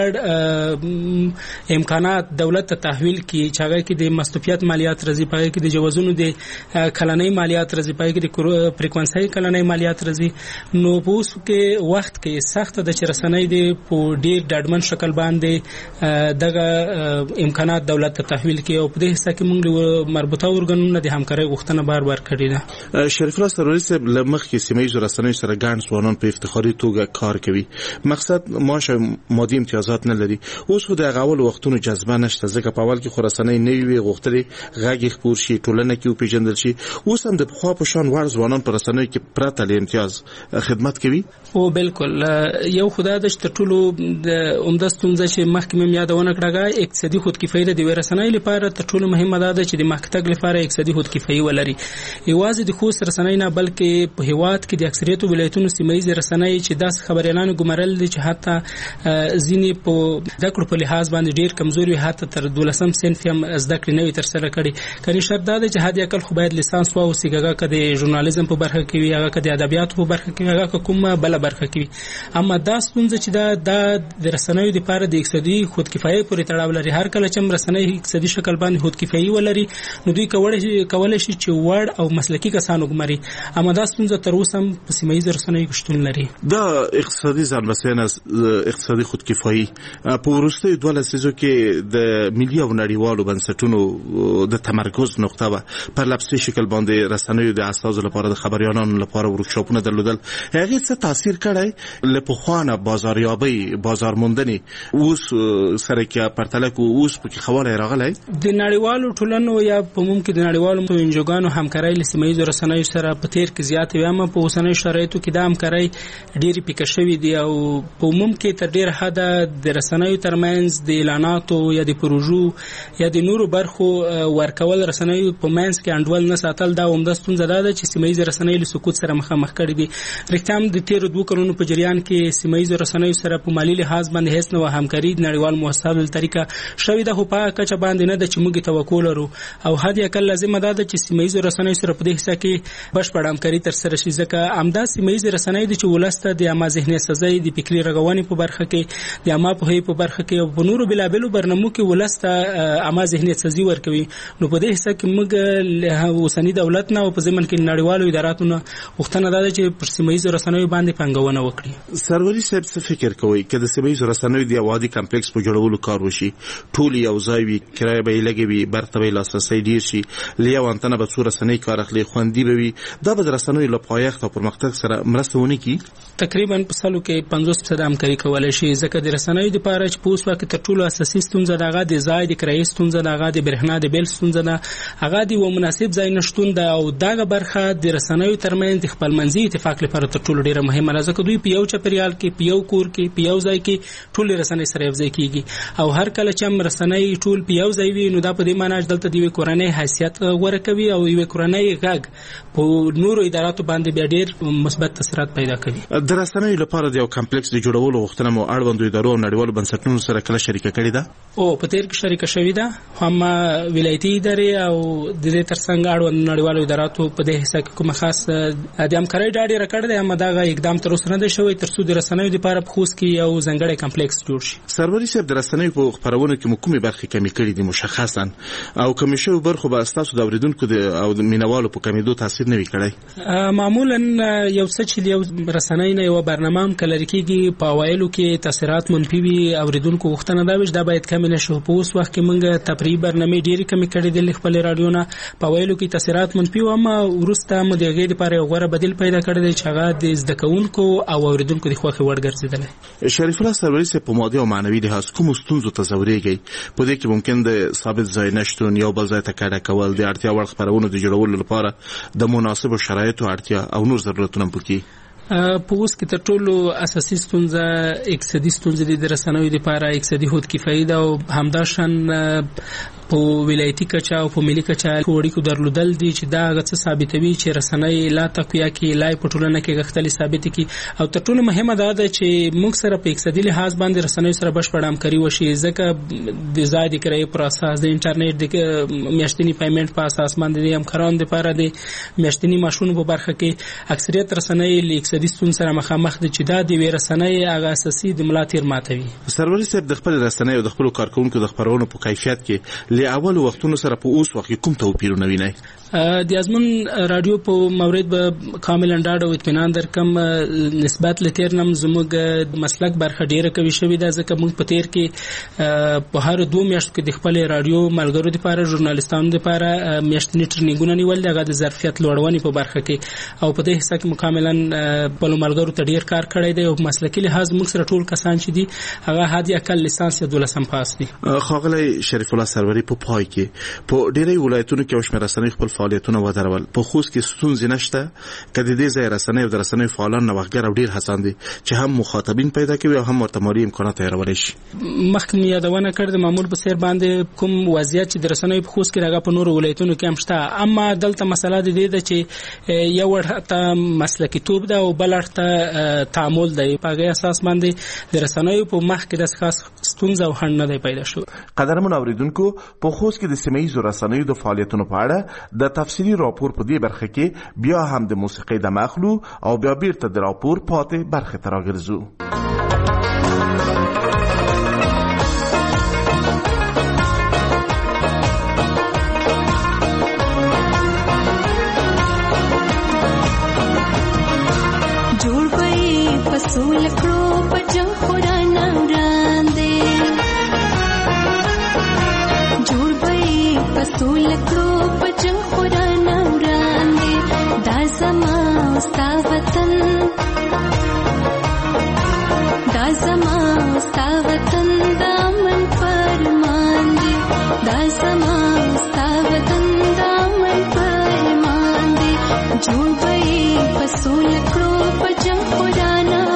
لړ امکانات دولت ته تحویل کی چې هغه کې د مصرفیت مالیات راځي، په هغه کې د جوازونو د کلنۍ مالیات راځي، په هغه کې د فریکونسۍ کلنۍ مالیات راځي. نو په اوس کې وخت کې سخته ده چې رسنۍ د په ډیر ډاډمن شکل باندې دغه امکانات دولت ته تحویل کړي او په دې حصه کې موږ مربوطه ارګانونو د همکارۍ غوښتنه بار بار کړې ده. شریف الله سروري صاحب له مخکې سیمه ییزو رسنیو سره ګڼ ځوانان په افتخاري توګه کار کوي، مقصد معاش او مادي امتیازات نه لري. اوس خو د هغه اول وختونو جذبه نشته، ځکه په اول کې خو رسنۍ نه وي غوښتلې غږ خپور شي، ټولنه کې وپېژندل شي. اوس هم د پخوا په شان وړ ځوانان په رسنیو کې پرته له امتیاز خدمت کوي. او بالکل یو خدای د تر ټولو د عمده ستونزه چې مخکې مې یادونه کړه، اقتصادي خودکفایي د رسنیو لپاره تر ټولو مهمه ده چې د مخکتګ لپاره اقتصادي خودکفایي ولري. یوازې د خوست رسنۍ نه بلکې په هیواد کې د اکثریت ولایتونو سیمه ییزې رسنۍ چې داس خبريالانو ګمرل دي چې حتی ځینې په ذکر په لحاظ باندې ډیر کمزوري، حتی تر 12 10 صنف هم زده کړې نه وي ترسره کړي. کني شرط دا دی چې حد اقل خو باید لیسانس واوسي، هغه که د ژورنالیزم په برخه کې وي، هغه که د ادبیاتو په برخه کې وي، هغه که کومه بله برخه کې وي. اما دا ستونزه چې دا د رسنیو لپاره د اقتصادي خودکفایۍ پورې تړاو لري. هر کله چې رسنۍ اقتصادي شکل باندې خودکفایي ولري نو دوی کولای شي چې وړ او مسلکي کسان وګماري. اما دا ستونزه تر اوسه هم په سیمه ییزو رسنیو کې شتون لري. دا اقتصادي ځانبسیاینه اقتصادي خودکفایي په وروستیو 2 لسیزو کې د ملي او نړیوالو بنسټونو د تمرکز نقطه و پر لپسي شکل باندې رسنیو د اساسو لپاره د خبريالانو لپاره ورکشاپونه درلودل. هغه څه تاثیر کړی له پخوانه بازاریابي بازارموندنی اوس سره کې پرتلک اوس په خواله راغلی. د نړیوالو ټولنو یا په عموم کې د نړیوالو انجوګانو همکاري له سیمه ییزو رسنیو سره په تیر کې زیاتې وي، اما په اوسنیو شرایطو کې د همکاري ډېری پیکه شوې دي او په عموم کې تر ډېر حده د رسنیو ترمنځ د اعلاناتو یا د پروژو یا د نورو برخو ورکول رسنیو په منځ کې انډول نه ساتل دا عمده ستونزه ده چې سیمه ییزو رسنیو له سقوط سره مخامخ کړي دي. رښتیا د تیر 2 کلونو په جریان کې سیمه ییزو رسنیو سره په مالی لحاظ باندې هیڅ نوې همکاري د نړیوال مؤسساتو له طریقه شوې ده، خو په کچه باندې نه ده چې موږ توقع لرو او حد اقل لازمه ده چې سیمه ییزو رسنیو سره په دې حصہ کې بشپړ همکاري ترسره شي، ځکه همدا سیمه ییزې رسنۍ دي چې ولسته د عامه ذهنیت سازۍ د فکري رغونې په برخه کې د عامه پوهې په برخه کې او په نورو بېلابېلو برنامو کې ولسته عامه ذهنیت سازي ورکوي. نو په دې حصہ کې موږ اوسني دولت نه او په ضمن کې نړیوالو اداراتو نه غوښتنه ده چې پر سیمه ییزو رسنیو باندې پانګونه وکړي. سروري صاحب څه فکر کوي چې د سیمه ییزو رسنیو د وادي کمپلیکس په جوړولو کار وشي، ټول یو ځای وي، کرایه به یې لږه وي، برخه به یې لاسرسی ډېر شي، له یو انتنه به څو رسنۍ کار اخلي، خوندي به وي، دا به د رسنیو له پایښت او پرمختګ سره مرسته ونه کړي. تقریبا په سالو کې 50% همکاري کولای شي، ځکه د رسنیو لپاره چې په اوس وخت تر ټولو اساسي ستونزه دغه د ځای د کرایې ستونزه دغه د برېښنا د بیل ستونزه ده، هغه د یو مناسب ځای نشټون ده او دغه برخه د رسنیو ترمنځ د خپلمنځي اتفاق لپاره تر ټولو ډیره مهمه ده، ځکه دوی په یو چاپیریال کې په یو کور کې په یو ځای کې ټول رسنۍ سره یوځای کیږي او هر کله چې رسنۍ ټول په یو ځای وي نو دا په دې معنی چې دلته د یوې کورنۍ حیثیت غوره کوي او یوې کورنۍ غږ په نورو اداراتو باندې بیا ډیر مثبت تاثیرات پیدا کوي. د رسنیو لپاره د یو کمپلیکس د جوړولو غوښتنه مو اړوندو ادارو او نړیوالو بنسټونو سره کله شریکه کړې ده؟ او په تیر کې شریکه شوې ده، هم ولایتي ادارې او د دې ترڅنګ اړوند نړیوالو اداراتو په دې حصہ کې کومه خاص د همکارۍ ډاډه راکړه ده، هم دا اقدام تر اوسه نه دی شوی تر څو د رسنیو لپاره په خوست کې یو ځانګړی کمپلیکس جوړ شي. سروري صاحب د رسنیو په خبرونو کې کومې برخې کمی کړې دي مشخصا او کومې شی برخو به تاسو د اوریدونکو او د مینوالو په کمیدو تاثیر نه وی کړی؟ معمولا یو څه چې یو رسنۍ نه یو برنامه هم کله کېږي په اوایلو کې تاثیرات منفي وي، اوریدونکو غوښتنه دا وي چې دا باید کم نه شي. په اوس وخت کې موږ تقریبا برنامه ډېری کمی کړې دي خپل رادیو نه، په اوایلو کې تاثیرات منفي و، اما ورسته موږ د غیر لپاره غوړه بدیل پیدا کړی دی چې هغه د زده کوونکو او اوریدونکو د خوښه وړ ګرځیدل. شریف الله سروري صاحب په مادي او معنوي لحاظ کوم ستونزو ته ځوريږي؟ په دې کې ممکن د ثابت ځای نشټون یو بل ځای ته کډه کول، د اړتیا وړ خبرونو د جوړولو لپاره د مناسبو شرایطو اړتیا او نور ضرورتونه پکې. په اوس کې تر ټولو اساسي ستونزه اقتصادي ستونزه د رسنیو لپاره اقتصادي خودکفایي ده او همداشان په ولایتي کچا او په ملي کچا وړيکو درلودل دي چې دا غڅ ثابتوي چې رسنۍ لا تقویه کې لای په ټولنه کې غختلي ثابت کی او تر ټولو مهمه ده چې موږ سره په اقتصادي لحاظ باندې رسنۍ سره بشپړ همکاري وشي، ځکه د زاید کرایې پر اساس د انټرنیټ د میاشتنی پیمنټ په اساس باندې د همکارانو لپاره د میاشتنی ماشونو په برخه کې اکثریت رسنۍ اقتصادي ستونزو سره مخامخ دي چې دا د رسنۍ هغه اساسي د ملا تیر ماتوي. سروري صاحب د خپل رسنۍ او د خپل کارکونکو د خبرونو په کیفیت کې له اول وختونو سره په اوس وخت کوم توپیرونه وینئ؟ د ازمن رادیو په مورید به کامل انډاډ او اطمینان درکم نسبت لتیر نم زموږ مسلک برخه ډیره کوي شوې ده، ځکه موږ په تیر کې په هر 2 میاشتو کې د خپل رادیو ملګرو لپاره ژورنالیستانو لپاره میاشتنی ټرینینګونه نیول دغه د ظرفیت لوړونې په برخه کې او په دې حصہ کې مکملاً په ملګرو ته ډیر کار کړی دی او مسلکي لحاظ موږ سره ټول کسان چې دي هغه هادي اقل لیسانس یا 12 پاس دي. خاغلی شریف الله سروري په پای کې په ډیری ولایتونو کې او شمېر رسنۍ خپل فعالیتونه ودرول، په خوست کې ستونزې نشته کله د دې ځای رسنۍ او د رسنۍ فعالان نوښتګر او ډیر هڅاند دي چې هم مخاطبین پیدا کوي او هم ورته مالي امکانات تیارول شي. مخکې یادونه کړې معمول په سیر باندې کوم وضعیت چې د رسنۍ په خوست کې راغی په نورو ولایتونو کې هم شته، اما دلته مسله د دې ده چې یو ورته مسلکي توب ده او بل ورته تعامل دی، په هغه اساس باندې د رسنۍ په مخ کې د خاص ستونزه او خنډ نه دی پیدا شو. قدرمن اوریدونکو، په خوست کې د سیمه‌ییزو رسنیو د فعالیتونو په اړه د تفصیلي راپور په دې برخه کې بیا هم د موسیقۍ د مخلو او بیا بیرته د راپور پاتې برخه ته راګرځو. پسول کړو په جنگ قرآن وړاندې جوړ به پسول کړو په جنگ قرآن وړاندې دا زما ستا وطن دا زما ستا وطن دا من فرمان دی دا زما ستا وطن دا من فرمان دی جوړ به پسول کړو په جنگ قرآن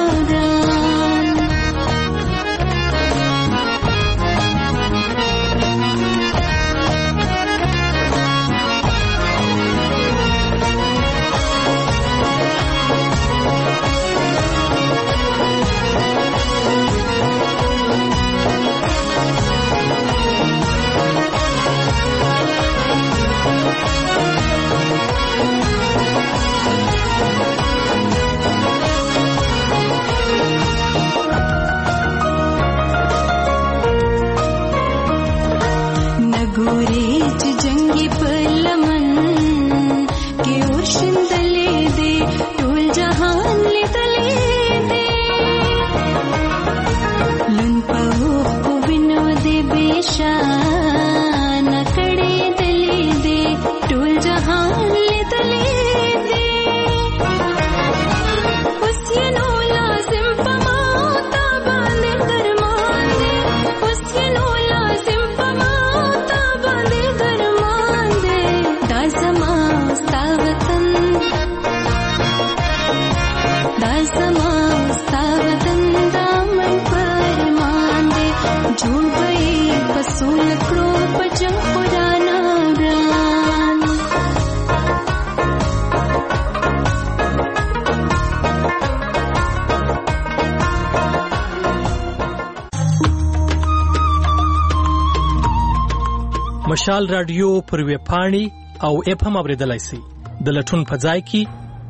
مشال رادیو پر ویب پاڼې او اپ هم اوریدلای شئ. د لټون په ځای کې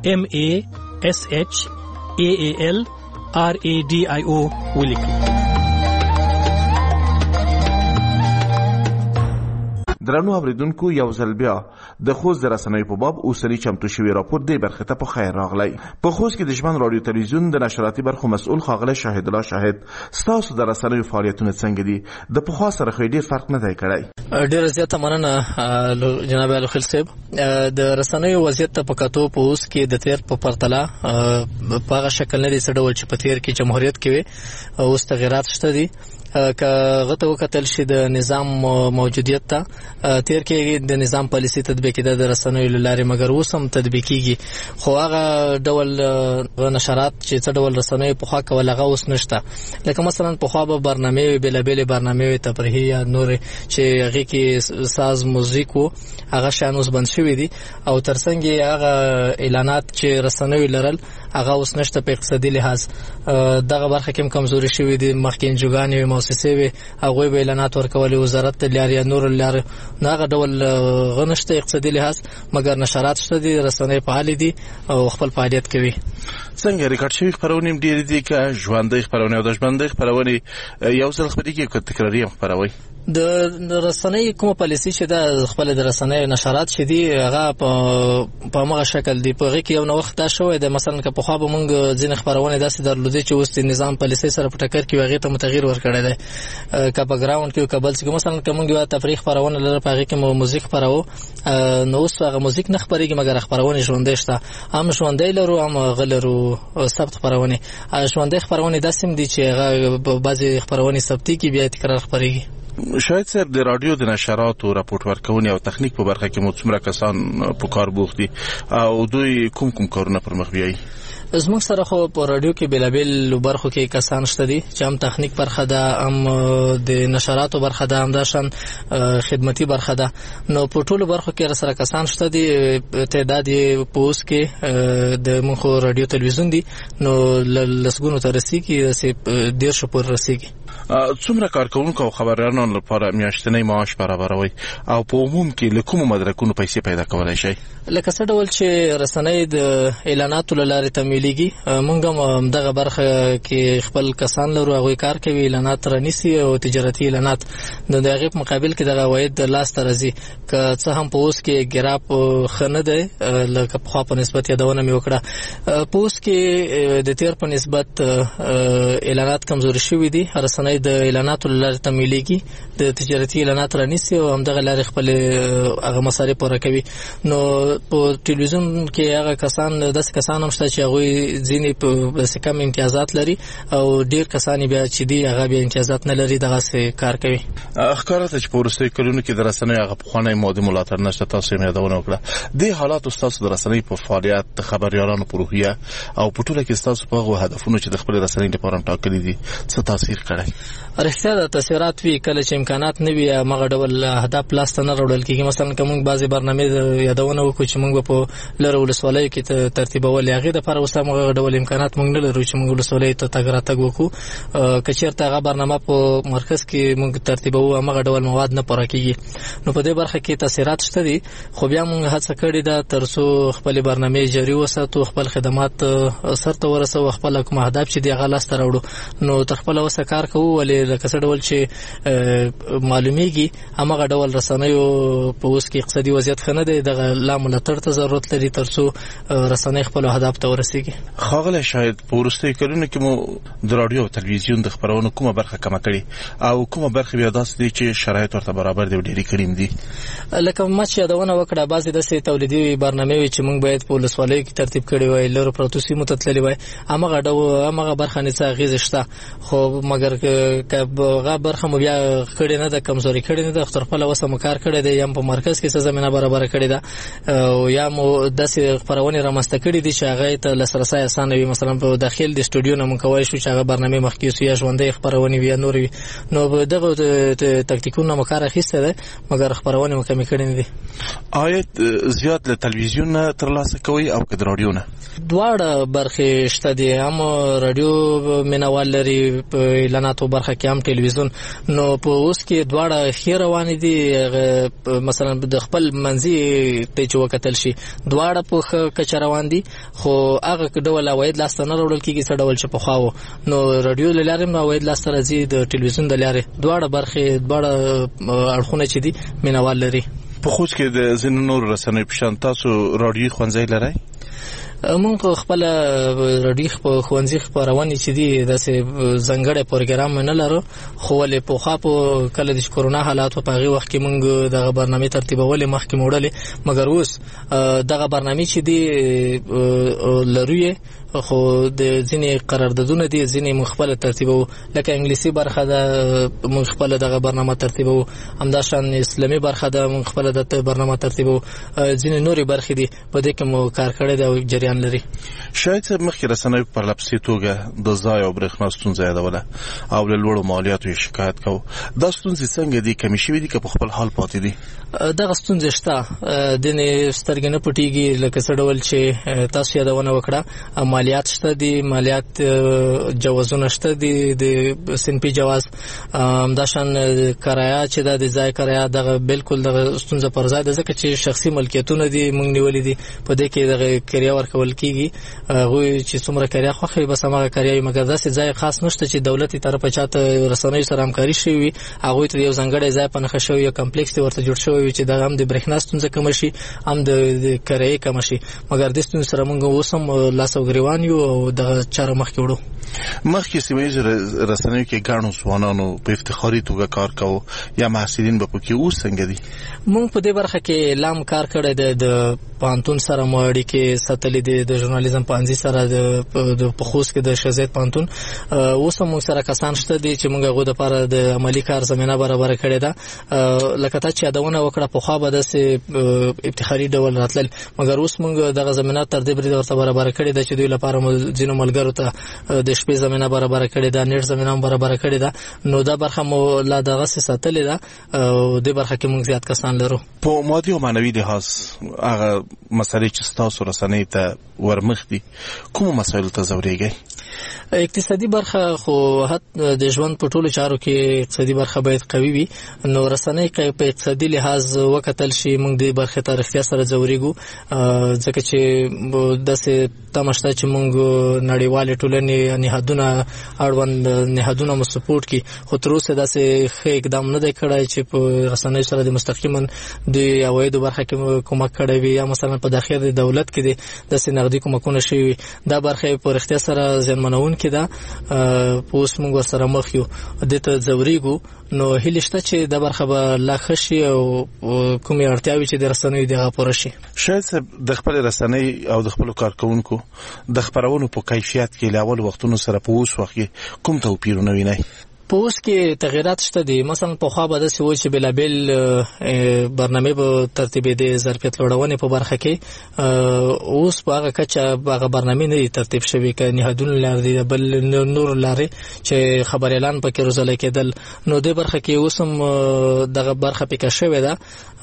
MASHALRADIO ولیکئ. درنو اوریدونکو، یو ځل بیا د خوست د رسنیو په باب اوسنی چمتو شوی راپور دی برخه ته په خیر راغلی. په خوست کې د ژوند رادیو تلویزیون د نشراتي برخو مسؤل خاغله شاهد الله شاهد، ستاسو د رسنیو فعالیتونه څنګه دي؟ د پخوا سره خو ډیر فرق نه دی کړی. ډیر زیاته مننه جناب الخل صاحب. د رسنیو وضعیت ته په کتو په اوس کې د تیر په پرتله په هغه شکل نه دی څه ډول چې په تیر کې جمهوریت کې وي. اوس تغیرات شته دي. که غته وکتل شي د نظام موجودیت ته تیر کې د نظام پالیسي تطبیق کېده د رسنیو لارې، مګر اوس هم تطبیق کیږي. خو هغه ډول نشرات چې څه ډول رسنیو په خوا کول هغه اوس نشته. لکه مثلا په خوا به برنامه بیلابل برنامه تفریحي یا نور چې هغه کې ساز موزیک وو هغه شان اوس بند شوی دي، او ترڅنګ هغه اعلانات چې رسنیو لرل هغه اوس نشته. په اقتصادي لحاظ دغه برخه کې کمزوري شوی دي. مخکې انجوګانې مؤسسې وي هغه به اعلانات ورکول، وزارت لاري یا نور لاري هغه ډول غنښته اقتصادي لحاظ، مګر نشرات شته دي، رسنۍ فعال دي او خپل فعالیت کوي. څنګه ریکارډ شوی خبرونه ډیر دي که ژوندۍ خبرونه او د ژوندۍ خبرونه یو ځل خبرې کې تکراري خبروي؟ د رسنۍ کومه پالیسي چې د خپل د رسنۍ نشرات چې دي هغه په هغه شکل دی. په هغه کې یو نو وخت دا شوی د مثلا که په خوا به مونږ ځینې خبرونه داسې درلودي چې اوس د نظام پالیسي سره په ټکر کې هغه ته متغیر ورکړی دی. که په ګراوند کې کابل کې مثلا که مونږ یو تفریح خبرونه لره په هغه کې موزیک خبرو، نو اوس هغه موزیک نه خبرېږي مګر خبرونه ژوندۍ شته. هم ژوندۍ لرو هم غلرو ثبت خبرونه. ژوندۍ خبرونه داسې دي چې هغه بعضي خبرونه ثبتي کې بیا تکرار خبرېږي. شاید صاحب د رادیو د نشراتو راپورټ ورکونې او تخنیک په برخه کې مو څومره کسان په کار بوخت دي او دوی کوم کارونه پر مخ بیایي؟ زموږ سره خو په رادیو کې بیلابل برخو کې کسان شته دي چې هم تخنیک برخه ده، هم د نشراتو برخه ده، هم داشان خدمتي برخه ده. نو په ټولو برخو کې سره کسان شته دي. تعداد په اوس کې د مخ رادیو تلویزیون دي نو لسګونو ته رسیږي، 150 پورې رسیږي. څومره کارکونکو او خبريالانو لپاره میاشتنی معاش برابروي او په عموم کې له کومو مدرکونو پیسې پیدا کولای شي؟ لکه څه ډول چې رسنۍ د اعلاناتو لارې تمویلېږي، موږ هم دغه برخه کې خپل کسان لرو، هغوی کار کوي، اعلانات رانیسي او تجارتي اعلانات د هغې په مقابل کې دغه عواید د لاسته راځي. که څه هم په اوس کې ګراف ښه نه دی لکه پخوا په نسبت یادونه مې وکړه، په اوس کې د تیر په نسبت اعلانات کمزوري شوي دي. رسنۍ د اعلاناتو لارې تمویلېږي، د تجارتي اعلانات رانیسي او همدغه لارې خپل هغه مصارف پوره کوي. نو په ټلویزیون کې هغه کسان، داسې کسان هم شته چې هغوی ځینې په کم امتیازات لري او ډېر کسان بیا چې دي هغه بیا امتیازات نه لري، دغسې کار کوي. ښکاره ته چې په وروستیو کلونو کې د رسنیو هغه پخوانی مادي ملاتړ نشته، تاسو یې یادونه وکړه. دې حالاتو ستاسو د رسنۍ په فعالیت، د خبریالانو په روحیه او په ټوله کې ستاسو په هغو هدفونو چې د خپلې رسنۍ لپاره ټاکلي دي څه تاثیر کړی؟ رښتیا د تاثیرات وي، کله چې امکانات نه وي همغه ډول اهداف لاسته نه راوړل کېږي. مثلا که موږ بعضې برنامې یادونه وکړو چې موږ به په لرو ولسوالیو کې ترتیبولې، هغې دپاره اوس همغه ډول امکانات موږ نه لرو چې موږ ولسوالیو ته تګ راتګ وکړو. که چېرته هغه برنامه په مرکز کې موږ ترتیبوو همغه ډول مواد نه پوره کېږي. نو په دې برخه کې تاثیرات شته دي، خو بیا موږ هڅه کړې ده تر څو خپلې برنامې جاري وساتو، خپل خدمات سرته ورسوو، خپل کوم اهداف چې دي هغه لاسته راوړو. نو تر خپله وسه کار کوو، ولې لکه څه ډول چې معلومیږي همغه ډول رسنیو په اوس کې اقتصادي وضعیت ښه نه دی، دغه لا ملاتړ ته ضرورت لري تر څو رسنۍ خپلو اهدافو ته ورسېږي. ښاغلی شاید په وروستیو کلونو کې مو د راډیو او تلویزیون د خپرونو کومه برخه کمه کړې او کومه برخه بیا داسې دي چې شرایط ورته برابر دي او ډېرې کړي دي؟ لکه ما چې یادونه وکړه، بعضې داسې تولیدي برنامې وي چې موږ باید په ولسوالیو کې ترتیب کړي وای، لرو پرتو سیمو ته تللي وای، همغه برخه نه څه اغېزې شته، خو مګر که هغه برخه مو بیا کړې نه ده، کمزوري کړې نه ده، تر خپله وسه مو کار کړی دی، یا په مرکز کې څه زمینه برابره کړې ده او یا مو داسې خپرونې رامنځته کړي دي چې هغې ته لاسرسی اسانه وي. مثلا په داخل د سټوډیو نه مو کولی شو چې هغه برنامې مخکې یوسو یا ژوندۍ خپرونې وي یا نورې وي. نو دغه تکتیکونه مو کار اخیستی دی، مګر خپرونې مو کمې کړې نه دي. عاید زیات له تلویزیون نه ترلاسه کوئ او که د راډیو نه؟ دواړه برخې شته دي، هم راډیو مینوال لري په اعلاناتو برخه کې، هم ټلویزیون. نو په اوس کې دواړه ښې روانې دي. مثلا د خپل منځي ته چې وکتل شي دواړه په ښه کچه روان دي، خو هغه ډول عواید لاسته نه راوړل کېږي څه ډول چې پخوا و. نو راډیو له لارې هم عواید لاسته راځي، د ټلویزیون د لارې. دواړه برخې، دواړه اړخونه چې دي مینوال لري. په خوست کې د ځینو نورو رسنیو په شان تاسو راډیوي ښوونځی لرئ؟ موږ خپل راډیو ښوونځي خپرونې چې دي داسې ځانګړی پروګرام نه لرو، خو ولې پخوا په کله د کرونا حالات په هغې وخت کې موږ دغه برنامې ترتیبولې مخکې مو وړلې، مګر اوس دغه برنامې چې دي لرو یې، خو د ځینې قراردادونه دي، ځینې موږ خپله ترتیبوو. لکه انګلیسي برخه ده موږ خپله دغه برنامه ترتیبوو، همداشان اسلامي برخه ده موږ خپله د برنامه ترتیبوو، ځینې نورې برخې دي په دې کې مو کار کړی دی او جریان لري. شاید صاحب مخکې رسنیو په پرلپسې توګه د ځای او برېښنا ستونزه یادوله او له لوړو مالیاتو یې شکایت کوو. دا ستونزې څنګه دي؟ کمې شوي دي که په خپل حال پاتې دي؟ دغه ستونزې شته، دینې سترګې نه پټېږي. لکه څه ډول چې تاسو یادونه وکړه، مالیات شته دي، مالیات جوازونه شته دي، د صنفي جواز، همداشان کرایه چې ده د ځای کرایه، دغه بالکل دغه ستونزه پر ځای ده، ځکه چې شخصي ملکیتونه دي موږ نیولي دي، په دې کې دغه کرایه ورکول کېږي. هغوی چې څومره کرایه خوښوي بس همغه کرایه وي، مګر داسې ځای خاص نشته چې دولتي طرفه چاته رسنیو سره همکاري شوې وي، هغوی ته یو ځانګړی ځای په نښه شوی، یو کمپلیکس ورته جوړ شوی وي چې دغه هم د برېښنا ستونزه کمه شي، هم د کرایې کمه شي. مګر دې ستونزې سره موږ اوس هم لاس او ګرېوان یو او دغه چاره مخکې وړو. مخکې سیمه ییزو رسنیو کې ګڼو ځوانانو په افتخاري توګه کار کوو یا محصلین به پکې، اوس څنګه دي؟ موږ په دې برخه کې لام کار کړی دی، د پوهنتون سره مو اړیکې ساتلې دي، د ژورنالیزم پوهنځي سره په خوست کې د شهزاد پوهنتون. اوس هم موږ سره کسان شته دي چې موږ هغو دپاره د عملي کار زمینه برابره کړې ده. لکه تا چې یادونه وکړه پخوا به داسې افتخاري ډول راتلل، مګر اوس موږ دغه زمینه تر دې بریده ورته برابره کړې ده چې دوی لپاره مو ځینو ملګرو ته د شپې زمینه برابره کړې ده، نیټ زمینه هم برابره کړې ده. نو دا برخه مو لا دغسې ساتلې ده او دې برخه کې موږ زیات کسان لرو. په مادي او معنوي لحاظ هغه مسئلې چې ستاسو رسنۍ ته ورمخ دي، کومو مسایلو ته ځورېږئ؟ اقتصادي برخه خو د ژوند په ټولو چارو کې اقتصادي برخه باید قوي وي. نو رسنۍ په اقتصادي لحاظ وکتل شي موږ د برخه تاریخي سره ځوريګو ځکه چې داسې تماشته چې موږ نړیوال ټولنې نهادونه اړوند نهادونه مو سپورټ کی خو تر اوسه داسې ښه اقدام نه دی کړی چې په رسنۍ سره د مستقیما د عوایدو برخه کې کومک کړی وي یا مثلا په داخل د دولت کې داسې نقدي کومکونه شوي. دا برخه په اختیار سره ځانمنون کې ده. په اوس موږ سره مخ یو د ته ځوريګو نو هیله شته چې د برخه به لا خشي او کومې اړتیاوي چې د رسنۍ دغه پوره شي. شاید د خپل رسنۍ او د خپل کارکونکو د خبرونو په کیفیت کې لاول وختونو سره په اوس وخت کې کوم توپیرونه وینئ؟ په اوس کې تغیرات شته دي. مثلا په خوا به داسې وایي چې بلابل برنامه به ترتیبې د ظرفیت لوړونې په برخه کې اوس په هغه کچه هغه برنامه نه ترتیب شوي که نهادونه لري بل نور لري چې خبر اعلان پکې روزل کېدل. نو د برخه کې اوس هم دغه برخه پکې شوې ده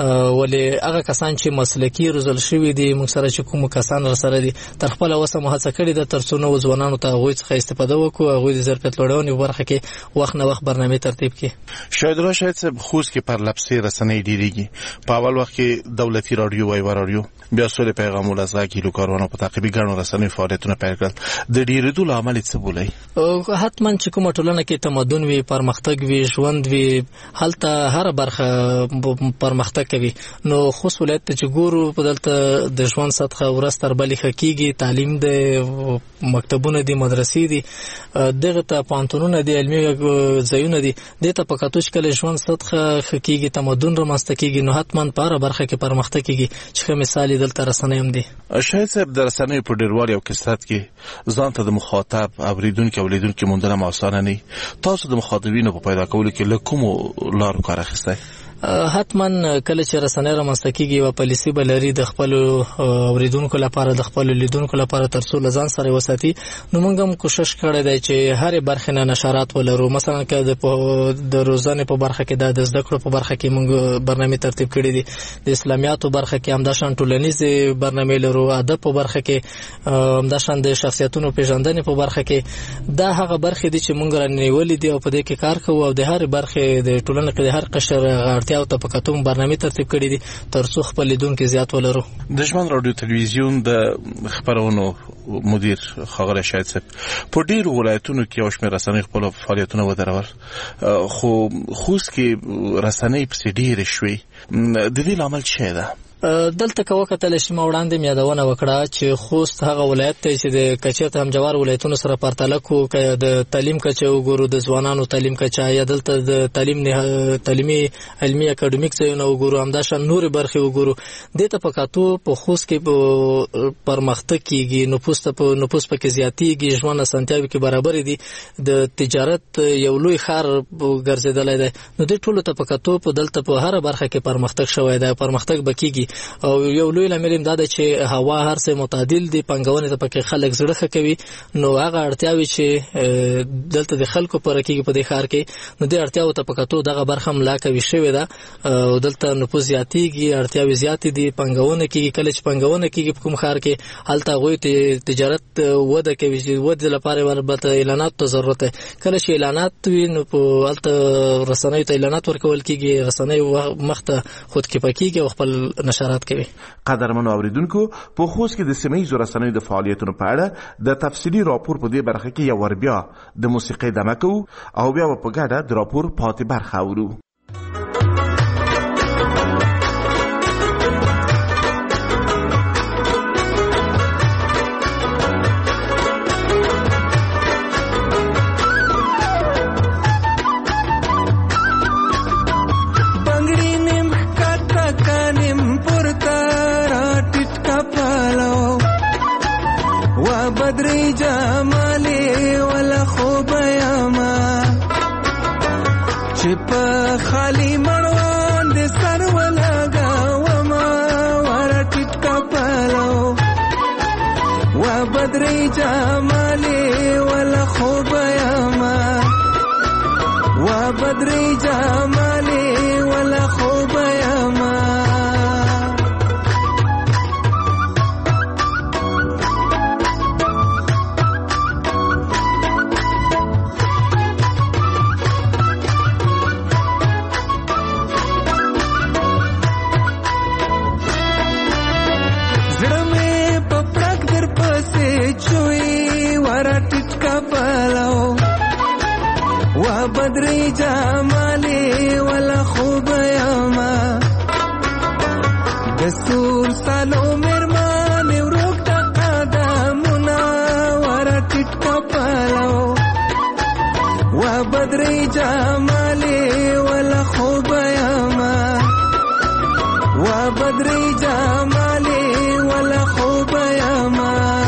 ولې هغه کسان چې مسلکي روزل شوي دي موږ سره چې کوم کسان سره دي تر خپل اوسه مهڅه کړې ده تر څو نو ځوانانو ته غوښ څخه استفاده وکړو هغه د ظرفیت لوړونې په برخه کې وخت نه وخت برنامه ترتیب کی. شاید خوست کې پر لپسې رسنۍ ډیریږي. په اول وخت کې دولتي رادیو وای رادیو بیا سول پیغام ولزا کیلو کاروانو په تعقیبي ګڼو رسنۍ فعالیتونه پیل کړل. د ډیریدو لامل څه بولای؟ حتما چې کومه ټولنه کې تمدن وي پرمختګ وي ژوند وي هلته هر برخه پرمختګ کوي. نو خوست ولایت ته چې ګورو په دلته د ژوند سطحه ورځ تر بلې حقيقي تعلیم د مکتبونه دي مدرسې دي دغه ته پانتونونه دي علمي ځایونه دي د ته پکاتو چې کله ژوند سطحه حقيقي تمدن رامنځته کیږي نو حتما په هر برخه کې پرمختګ کیږي. چې مثال دلته رسنۍ هم دي. شاید صاحب د رسنۍ په ډیروالي او کثرت کې ځان ته د مخاطب اوریدونکو ولیدونکو موندنه موثره نه. تاسو د مخاطبینو په پیدا کولو کې له کومو لارو کار اخیستی؟ حتما کله چې رسنۍ رامنځته کیږي او پالیسي بلري د خپل اوریدونکو لپاره د خپل لیدونکو لپاره ترڅو لزان سره وساتي نو موږ هم کوشش کړی دی چې هر برخه نه نشرات ولرو. مثلا که د روزانه په برخه کې د زده کړو په برخه کې موږ برنامه ترتیب کړی دي. د اسلامیاتو برخه کې هم د شان ټولنیزه برنامه لرو. ادب په برخه کې هم د شان د شخصیتونو پیژندنې په برخه کې دا هغه برخه دي چې موږ رانیولې دي او په دې کې کار کوو او د هر برخه د ټولنې کې د هر قشر او ته پکاتوم برنامه ترتیب کړی دي ترڅو خپل لیدونکو زیات ولرو. د ژوند رادیو تلویزیون د خبرونو مدیر خاغره شاید صاحب په ډیرو ولایتونو کې او شمېر رسنۍ خپل فعالیتونه ودرول خو خوست کې رسنۍ په ډیره شوي د دې لامل څه ده؟ دلته کوه کتل شي ما وړاندې میادونه وکړه چې خوست هغه ولایت ته چې د کچې ته هم جوار ولایتونو سره پرتله کو د تعلیم کچې وګورو د ځوانانو تعلیم کچې یا دلته د تعلیمي علمي اکیډمیک ځایونه وګورو هم دا شان نور برخې وګورو د ته پکاتو په خوست کې پرمختګ کیږي نفوس پکې زیاتیږي ژوند اسانتیاوي کې برابر دي د تجارت یو لوی خار ګرځیدل دی. نو د ټولو ته پکاتو په دلته په هر برخه کې پرمختګ شوی دی پرمختګ بکیږي او یو لوی لامل هم دا ده چې هوا هر څه معتدل دي پنګونې ته پکې خلک زړه کوي نو هغه اړتیاوي چې دلته د خلکو پر کېږي په دې ښار کې نو د اړتیاو ته پکاتو دغه برخه ملا کوي شوی ده او دلته نفوذ زیاتیږي اړتیاوي زیات دي پنګونه کېږي کله چې پنګونه کېږي په کوم ښار کې هلته غوي تجارت وده کوي چې وده لپاره ورته اعلانات ته ضرورت ده. کله چې اعلانات وي نو په هلته رسنۍ ته اعلانات ورکول کېږي رسنۍ مخته خود کې پکېږي او خپل نشرات کوي. قدرمنو اوریدونکو په خوست کې د سیمه‌ایزو رسنیو د فعالیتونو په اړه د تفصیلي راپور په دې برخه کې یو ور بیا د موسیقۍ دمه کوو او بیا په ګډه د راپور پاتې برخه اورو. بدري جمالي ولا خوب ياما چپ خالی مروان دي سر ولا گاوما ورا ټټکا پالو و بدري جمالي ولا خوب ياما و بدري جمالي ولا خوب ياما بدري جمالي ولا خوب يما دستور سالو مرماني وروك تقدمنا ورا تتكفلو وبدري جمالي ولا خوب يما وبدري جمالي ولا خوب يما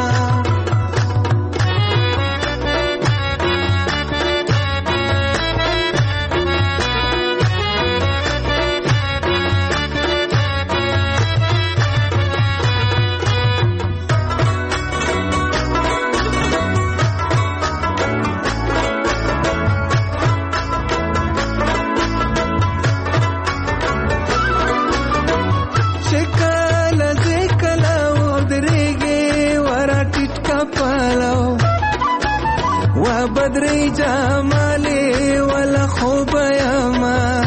بدري جمالي ولا خوب يما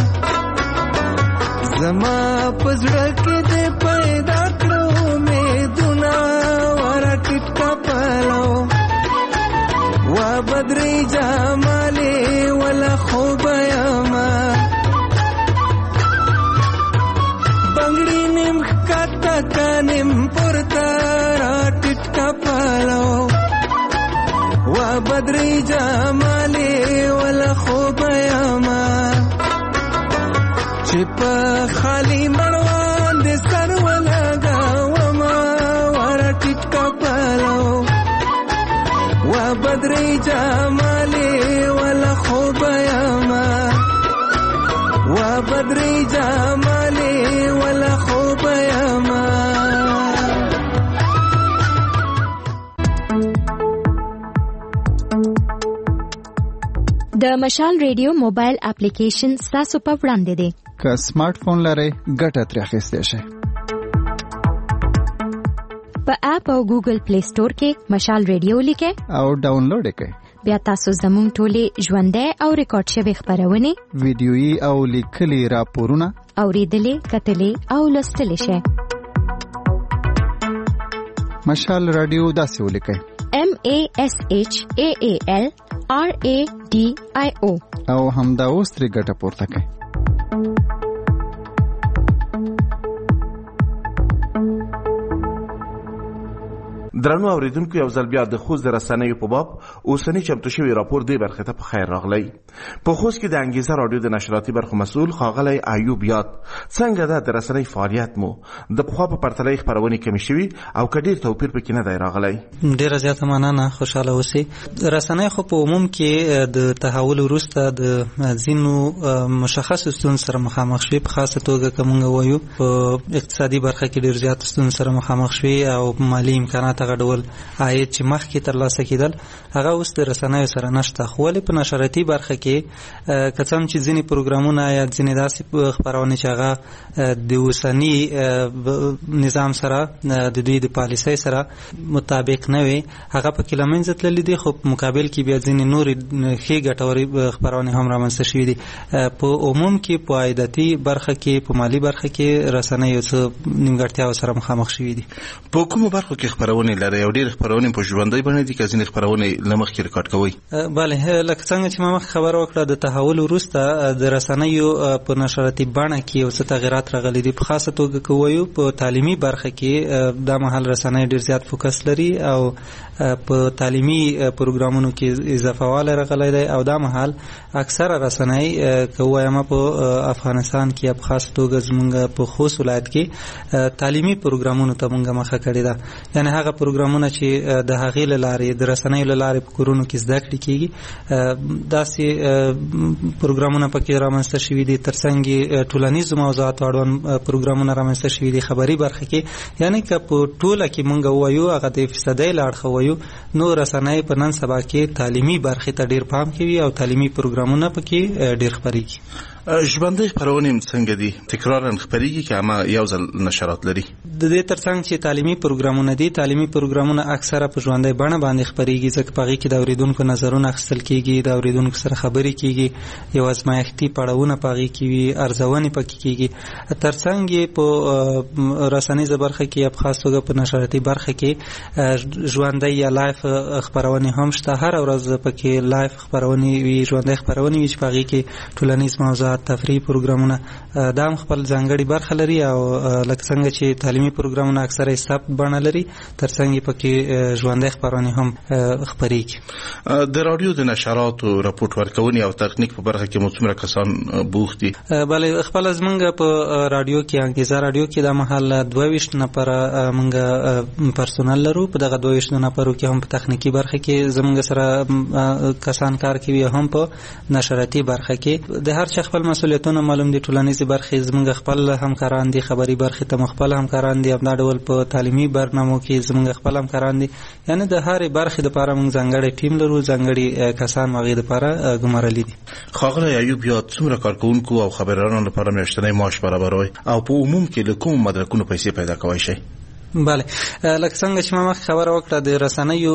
زما پزړه کې دې پیدا کړو امیدونه ورټ کپلو و بدري جمالي ولا خوب يما بنگړي نیم کټه کنیم پورته راټ کپلو و بدري جمالي ولا خوب يما چپ خالی مروان دې سر ولګاوما ورټ کپلو و بدري جمالي ولا خوب يما و بدري جمالي ولا خوب يما د مشال ریډیو موبایل اپلیکیشن تاسو په وړاندې دی که سمارټ فون لرئ ګټه ترې اخیستی شئ په اپ او ګوګل پلی سٹور کې مشال ریډیو لیکئ او ډاونلوډ یې کړئ بیا تاسو زموږ ټولې ژوندۍ او ریکارډ شوي خپرونې ویډیويي او لیکلي راپورونه اورېدلې کتلې او لوستلی شئ مشال رادیو داسې ولیکئ MASHAALRADIO او همدا اوس ترې ګټه پورته کړئ درنو اوریدونکو یو ځل بیا د خوست د رسنیو په باب اوسنی چمتو شوی راپور دی برخه ته په خیر راغلی په خوست کې د انګیزه رادیو د نشراتي برخه مسؤل ښاغلی ایوب یاد څنګه ده د رسنۍ فعالیت مو د پخوا په پرتله خپرونې کمې شوي او که ډېر توپیر پکې نه دی راغلی ډېره زیاته مننه خوشحاله اوسئ رسنۍ خو په عموم کې د تحول وروسته د ځینو مشخصو ستونزو سره مخامخ شوي په خاصه توګه که موږ ووایو په اقتصادي برخه کې ډېر زیات ستونزو سره مخامخ شوي او مالي امکانات هغه ډول عاید چې مخکې ترلاسه کېدل هغه اوس د رسنیو سره نشته خو ولې په نشراتي برخه کې که څه هم چې ځینې پروګرامونه یا ځینې داسې خپرونې چې هغه د اوسني نظام سره د دوی د پالیسۍ سره مطابق نه وي هغه پکې له منځه تللي دي خو په مقابل کې بیا ځینې نورې ښې ګټورې خپرونې هم رامنځته شوي دي په عموم کې په عایداتي برخه کې په مالي برخه کې رسنۍ یو څه نیمګړتیاو سره مخامخ شوي دي په کومو برخو کې خپرونې لري او ډېر خپرونې په ژوندۍ بڼه دي که ځینې خپرونې له مخکې ریکارډ کوئ بله لکه څنګه چې ما مخکې خبره وکړه د تحول وروسته د رسنیو په نشراتي بڼه کې یو څه تغیرات راغلي دي په خاصه توګه که ووایو په تعلیمي برخه کې دا مهال رسنۍ ډېر زیات فوکس لري او په تعلیمي پروګرامونو کې اضافه والی راغلی دی او دا مهال اکثره رسنۍ که ووایم په افغانستان کې یا په خاصه توګه زمونږ په خوست ولایت کې تعلیمي پروګرامونو ته مونږ مخه کړې ده یعنې هغه پروګرامونه چې د هغې له لارې د رسنیو له لارې په کورونو کې زده کړې کېږي داسې پروګرامونه پکې رامنځته شوي دي تر څنګ ټولنیزو موضوعاتو اړوند پروګرامونه رامنځته شوي دي خبري برخه کې یعنې که په ټوله کې مونږ ووایو هغه د فیصدۍ له اړخه ووایو نو رسنۍ په نن سبا کې تعلیمي برخې ته ډېر پام کوي او تعلیمي پروګرامونه پکې ډېر خپرېږي ژوندۍ خپرونې څنګه دي؟ تکرارا خپرېږي که اما یو ځل نشرات لري؟ د دې ترڅنګ چې تعلیمي پروګرامونه دي، تعلیمي پروګرامونه اکثره په ژوندۍ بڼه باندې خپرېږي، ځکه په هغې کې د اورېدونکو نظرونه اخیستل کېږي، د اورېدونکو سره خبرې کېږي، یو ازمایښتي پړاوونه په هغې کې وي، ارزونې پکې کېږي. ترڅنګ یې په رسنیزه برخه کې یا په خاص توګه په نشراتي برخه کې ژوندۍ یا لایف خپرونې هم شته. هره ورځ پکې لایف خپرونې وي، ژوندۍ خپرونې وي چې په هغې کې ټولنیز موضوعات، تفریحي پروګرامونه دا هم خپل ځانګړي برخه لري. او لکه څنګه چې تعلیمي پروګرامونه اکثره ثبت بڼه لري، ترڅنګ یې پکې ژوندۍ خپرونې هم خپرېږي. د راډیو د نشراتو راپورټ ورکونې او تخنیک په برخه کې مو څومره کسان بوخت دي؟ بله، خپله زمونږ په راډیو کې انګیزه راډیو کې دا مهال 22 نفره مونږ پرسونل لرو. په دغه 22 نفرو کې هم په تخنیکي برخه کې زمونږ سره کسان کار کوي، هم په نشراتي برخه کې. د هر چا خپل مسؤلیتونه معلوم دي. ټولنیزې برخې زمونږ خپل همکاران دي، خبري برخې ته خپل همکاران دي، همدا ډول په تعلیمي برنامو کې زمونږ خپل همکاران دي. یعنې د هرې برخې دپاره مونږ ځانګړی ټیم لرو، ځانګړي کسان هغې دپاره ګمارلي دي. ښاغلی ایوب یاد، څومره کارکوونکو او خبريالانو لپاره میاشتنی معاش برابروي او په عموم کې له کومو مدرکونو پیسې پیدا کوئ شئ؟ بله، لکه څنګه چې ما مخکې خبره وکړه، د رسنیو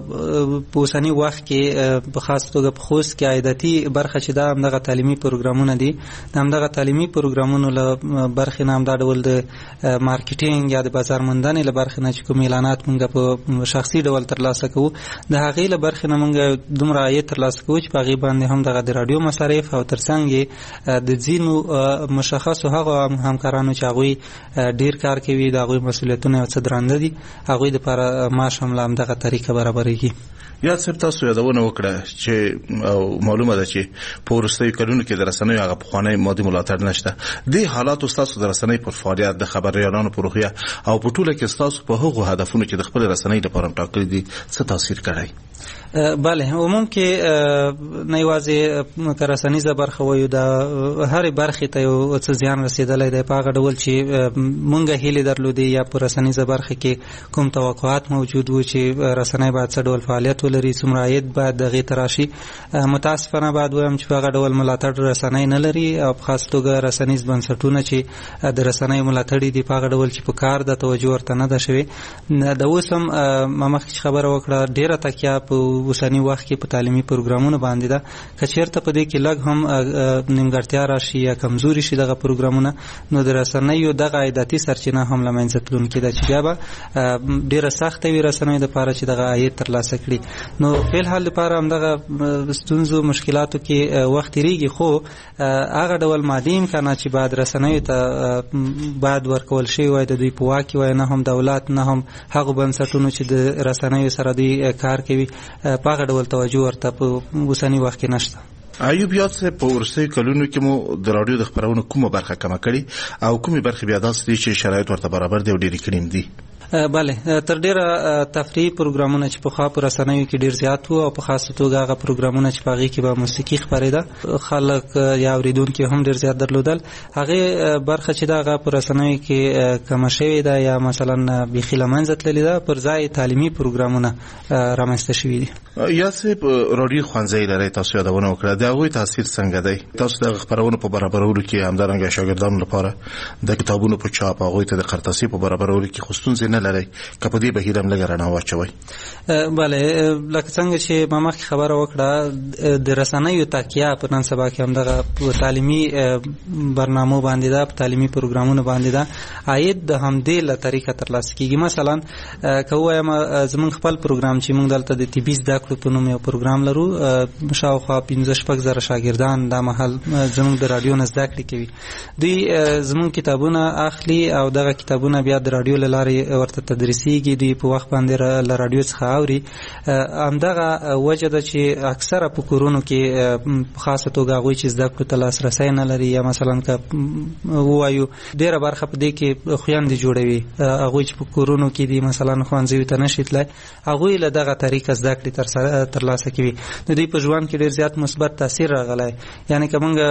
په اوسني وخت کې په خاص توګه په خوست کې عایداتي برخه چې دا همدغه تعلیمي پروګرامونه دي. د همدغه تعلیمي پروګرامونو له برخې نه همدا ډول د مارکیټینګ یا د بازار موندنې له برخې نه چې کوم اعلانات موږ په شخصي ډول ترلاسه کوو، د هغې له برخې نه موږ دومره عاید ترلاسه کوو چې په هغې باندې هم دغه د راډیو مصارف او ترڅنګ یې د ځینو مشخصو هغو همکارانو چې هغوی ډېر کار کوي، د هغوی مسؤلیتونه څه درانده دي، هغوی دپاره معاش هم له همدغه طریقه برابرېږي. یاد صاحب، تاسو یادونه وکړه چې معلومه ده چې په وروستیو کلونو کې د رسنیو هغه پخوانی مادي ملاتړ نشته. دې حالاتو ستاسو د رسنۍ پر فعالیت، د خبریالانو په روحیه او په ټوله کې ستاسو په هغو هدفونو چې د خپل رسنۍ لپاره ټاکلي دي څه تاثیر کړی؟ بله، عموم کې نه یوازې که رسنیزه برخه وایو، د هرې برخې ته یو څه زیان رسېدلی دی په هغه ډول چې مونږ هیلې درلودې یا په رسنیزه برخه کې کوم توقعات موجود وو چې رسنۍ باید څه ډول فعالیت ولري، څومره عاید باید دغې ته راشي. متاسفانه باید ووایم چې په هغه ډول ملاتړ رسنۍ نه لري، او په خاص توګه رسنیز بنسټونه چې د رسنیو ملاتړي دي په هغه ډول چې په کار د توجه ورته نه ده شوې. د اوس هم ما مخکې خبره وکړه، ډېره تکیه په اوسني وخت کې په تعلیمي پروګرامونو باندې ده. که چېرته په دې کې لږ هم نیمګړتیا راشي یا کمزوري شي دغه پروګرامونه، نو د رسنیو دغه عایداتي سرچینه هم له منځه تلونکې ده چې بیا به ډېره سخته وي رسنیو دپاره چې دغه عاید ترلاسه کړي. نو فلحال دپاره همدغه ستونزو مشکلاتو کې وخت تېرېږي، خو هغه ډول مادي امکانات چې باید رسنیو ته باید ورکول شوي وای، د دوی په واک کې وای، نه هم دولت نه هم هغو بنسټونو چې د رسنیو سره دوی کار کوي په هغه ډول توجه ورته په اوسني وخت کې نشته. ایوب یاد صاحب، په وروستیو کلونو کې مو د راډیو د خپرونو کومه برخه کمه کړې او کومې برخې بیا داسې دي چې شرایط ورته برابر دي او ډېرې کړیم دي؟ بله، تر ډیره تفریحي پروګرامونه چې پخوا په رسنیو کې ډیر زیات وو، او په خاصه توګه هغه پروګرامونه چې په هغې کې به موسیقي خپرېده، خلک یا اورېدونکي هم ډیر زیات درلودل. هغې برخه چې ده هغه په رسنیو کې کمه شوې ده یا مثلا بیخي له منځه تللې ده، پر ځای تعلیمي پروګرامونه رامنځته شوي دي. یا صاحب، راډیو ښوونځی لرئ، تاسو یادونه وکړه، د هغوی تاثیر څنګه دی؟ تاسو د خپرونو په برابرولو کې همدارنګه شاګردانو لپاره د کتابونو په چاپ، هغوی ته د قرطاسي په برابرولو کې خو ستونزې نه لرئ؟ که په دې بهیر هم لږه رڼا واچوئ. بله، لکه څنګه چې ما مخکې خبره وکړه، د رسنیو تکیه په نن سبا کې همدغه په تعلیمي برنامو باندې ده، په تعلیمي پروګرامونو باندې ده. عاید د همدې له طریقه ترلاسه کېږي. مثلا که ووایم زمونږ خپل پروګرام چې موږ دلته د طبي زده کړو په نوم یو پروګرام لرو، شاوخوا 15-16 زره شاګردان دا مهال زمونږ د راډیو نه زده کړې کوي. دوی زمونږ کتابونه اخلي او دغه کتابونه بیا د راډیو له لارې ورته تدریسیږي، دوی په وخت باندې له راډیو څخه اوري. همدغه وجه ده چې اکثره په کورونو کې په خاصه توګه هغوی چې زده کړو ته لاسرسی نه لري، یا مثلا که ووایو ډېره برخه په دې کې خویندې جوړوي، هغوی چې په کورونو کې دي مثلا ښوونځیو ته نشي تللی، هغوی له دغه طریقه زده کړې ترلاسه کوي. د دوی په ژوند کې ډېر زیات مثبت تاثیر راغلی. یعنې که موږ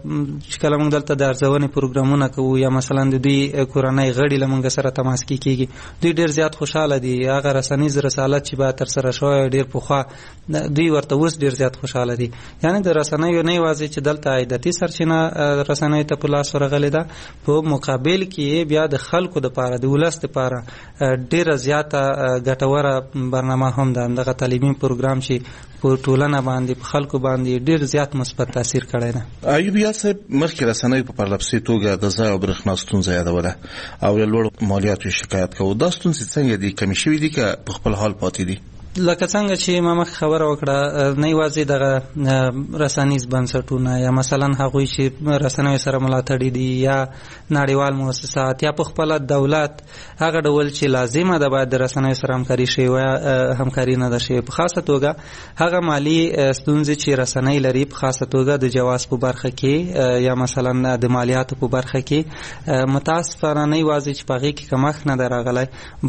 چې کله موږ دلته د ارزونې پروګرامونه کوو یا مثلا د دوی کورنۍ غړي له موږ سره تماس کې کېږي، دوی ډیر زیات خوشاله دي. هغه رسنیز رسالت چې به تر سره شوی ډیر پخوا دوی ورته اوس ډیر زیات خوشاله دي. یعنی د رسنیو نه یوازې چې دلته عایداتي سرچینه رسنیو ته په لاس ورغلې ده، په مقابل کې بیا د خلکو دپاره د ولس دپاره ډیره زیاته ګټوره برنامه هم ده. دغه تعلیمي پروګرام چې په ټولنه باندې په خلکو باندې ډیر زیات مثبت تاثیر کړی ده. ایوب یاد صاحب مخکې رسنیو په پرلپسې توګه د ځای او برېښنا ستونزه یادوله او له لوړو مالیاتو شکایت کوو. دا ستونزې څنګه دي؟ کمې شوي دي که په خپل حال پاتې دي؟ لکه څنګه چې ما مخکې خبره وکړه، نه یوازې دغه رسنیز بنسټونه یا مثلا هغوی چې رسنیو سره ملاتړي دي یا نړیوال مؤسسات یا په خپله دولت هغه ډول چې لازمه ده باید د رسنیو سره همکاري شي و همکاري نه ده شي. په خاصه توګه هغه مالی ستونزې چې رسنۍ لري، په خاصه توګه د جواز په برخه کې یا مثلا د مالیاتو په برخه کې متاسفانه نه یوازې چې په هغې کې کمښت نه ده راغلی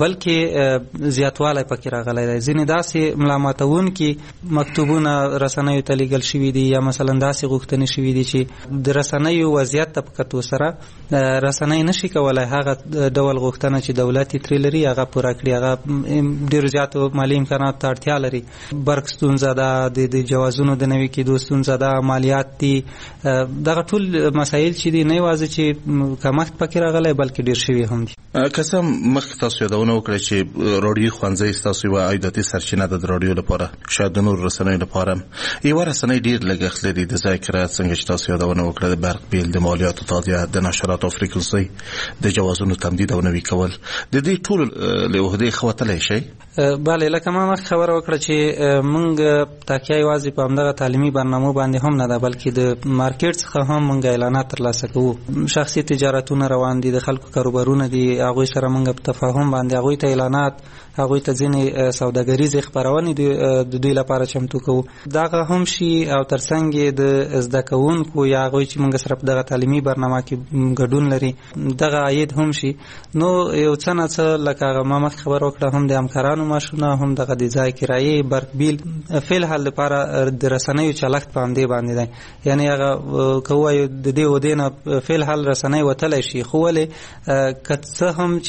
بلکې زیاتوالی پکې راغلی دی. ځینې داسې ملامتونکي مکتوبونه رسنیو ته لیږل شوي دي یا مثلا داسې غوښتنې شوي دي چې د رسنیو وضعیت ته په کتو سره رسنۍ نشي کولی هغه ډول غوښتنه چې دولت یې ترې لري هغه پوره کړي. هغه ډېرو زیاتو مالي امکاناتو ته اړتیا لري. برق ستونزه ده، د جوازونو د نوي کېدو ستونزه ده، مالیات دي، دغه ټول مسایل چې دي نه یوازې چې کمښت پکې راغلی بلکې ډېر شوي هم دي. قسم مخکې تاسو یادونه وکړه چې راډیوي ښوونځی ستاسو یوه عایداتي سرچینه ده د راډیو لپاره، شاید د نورو رسنیو لپاره هم. یوه رسنۍ ډېر لګښت لري، د ځای کرایه څنګه چې تاسو یادونه وکړه، د برق بیل، د مالیاتو تادیه، د نشراتو او فریکونسۍ، د جوازونو تمدید او نوي کول، د دې ټولو له عهدې ښه وتلی شئ؟ بله، لکه ما مخکې خبره وکړه چې موږ تکیه یوازې په همدغه تعلیمي برنامو باندې هم نه ده بلکې د مارکیټ څخه هم موږ اعلانات ترلاسه کوو. شخصي تجارتونه روان دي، د خلکو کاروبارونه دي، هغوی سره موږ په تفاهم باندې هغوی ته اعلانات، هغوی ته ځینې سوداګریزې خپرونې د دوی لپاره چمتو کوو. دغه هم شي او ترڅنګ د زده کوونکو یا هغوی چې موږ سره په دغه تعلیمي برنامه کې ګډون لري دغه عاید هم شي. نو یو څه نه څه لکه هغه ما مخکې خبره وکړه هم د همکارانو معاشونه، هم دغه د ځای کرایې، برق بیل، فعل حال لپاره د رسنیو چلښت په همدې باندې دی. یعنې هغه که ووایو د دې عهدې نه فعل حال رسنۍ وتلی شي، خو ولې که څه هم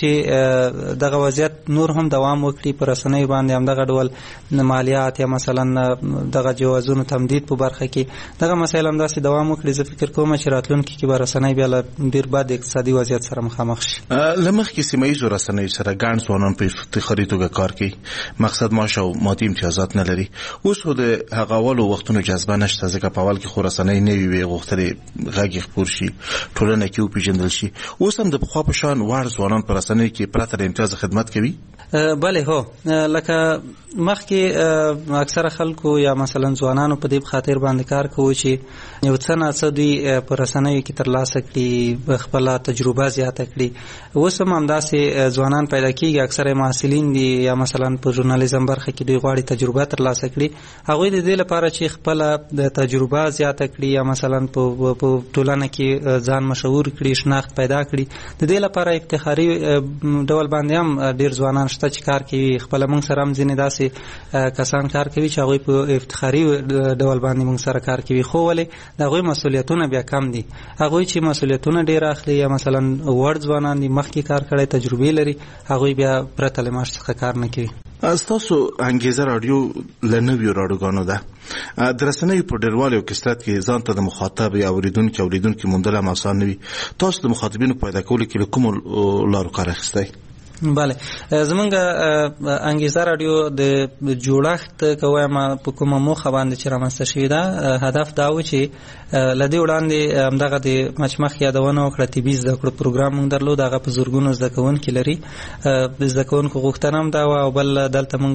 چې دغه وضعیت نور هم دوام وکړي په رسنیو باندې همدغه ډول مالیات یا مثلا دغه جوازونو تمدید په برخه کې دغه مسایل همداسې دوام وکړي، زه فکر کوم چې راتلونکي کې به رسنۍ بیا له ډېر بد اقتصادي وضعیت سره مخامخ شي. له مخکې سیمه ییزو رسنیو سره ګڼ ځوانان په افتخاري توګه کار کوي، مقصد معاش او مادي امتیازات نه لري. اوس خو د هغه اولو وختونو جذبه نشته، ځکه په اول کې خو رسنۍ نوې وې، غوښتلې غږ یې خپور شي، ټولنه کې وپېژندل شي. اوس هم د پخوا په شان وړ ځوانان په رسنیو کې پرته له امتیازه خدمت کوي؟ بله هو، لکه مخکې اکثره خلکو یا مثلا ځوانانو په دې خاطر باندې کار کوي چې یو څه نه څه دوی په رسنیو کې ترلاسه کړي، خپله تجربه زیاته کړي. اوس هم همداسې ځوانان پیدا کېږي، اکثره محصلین دي یا مثلا په ژورنالیزم برخه کې دوی غواړي تجربه ترلاسه کړي. هغوی د دې لپاره چې خپله د تجربه زیاته کړي یا مثلا په ټولنه کې ځان مشهور کړي، شناخت پیدا کړي، د دې لپاره افتخاري ډول باندې هم ډېر ځوانان شته چې کار کوي. خپله موږ سره هم ځینې داسې کسان کار کوي چې هغوی په افتخاري ډول باندې موږ سره کار کوي، خو ولې د هغوی مسؤلیتونه بیا کم دي. هغوی چې مسؤلیتونه ډېر اخلي یا مثلا وړ ځوانان دي، مخکې کار کړی، تجربې لري، هغوی بیا پرته له معاش څخه کار نه کوي. ستاسو انګیزه راډیو له نویو راډیوګانو ده. د رسنیو په ډېروالي او کثرت کې ځان ته د مخاطب یا اورېدونکي موندل هم اسان نه وي. تاسو د مخاطبینو پیدا کولو کې له کومو لارو کار اخیستی؟ بله، زمونږ انګیزه راډیو د جوړښت که وایم په کومه موخه باندې چې رامنځته شوې ده، هدف دا و چې له دې وړاندې همدغه د مخکې یادونه وکړه طبي زده کړو پروګرام موږ درلود، هغه په زرګونو زده کوونکي لري. د زده کوونکو غوښتنه هم دا وه، او بل دلته موږ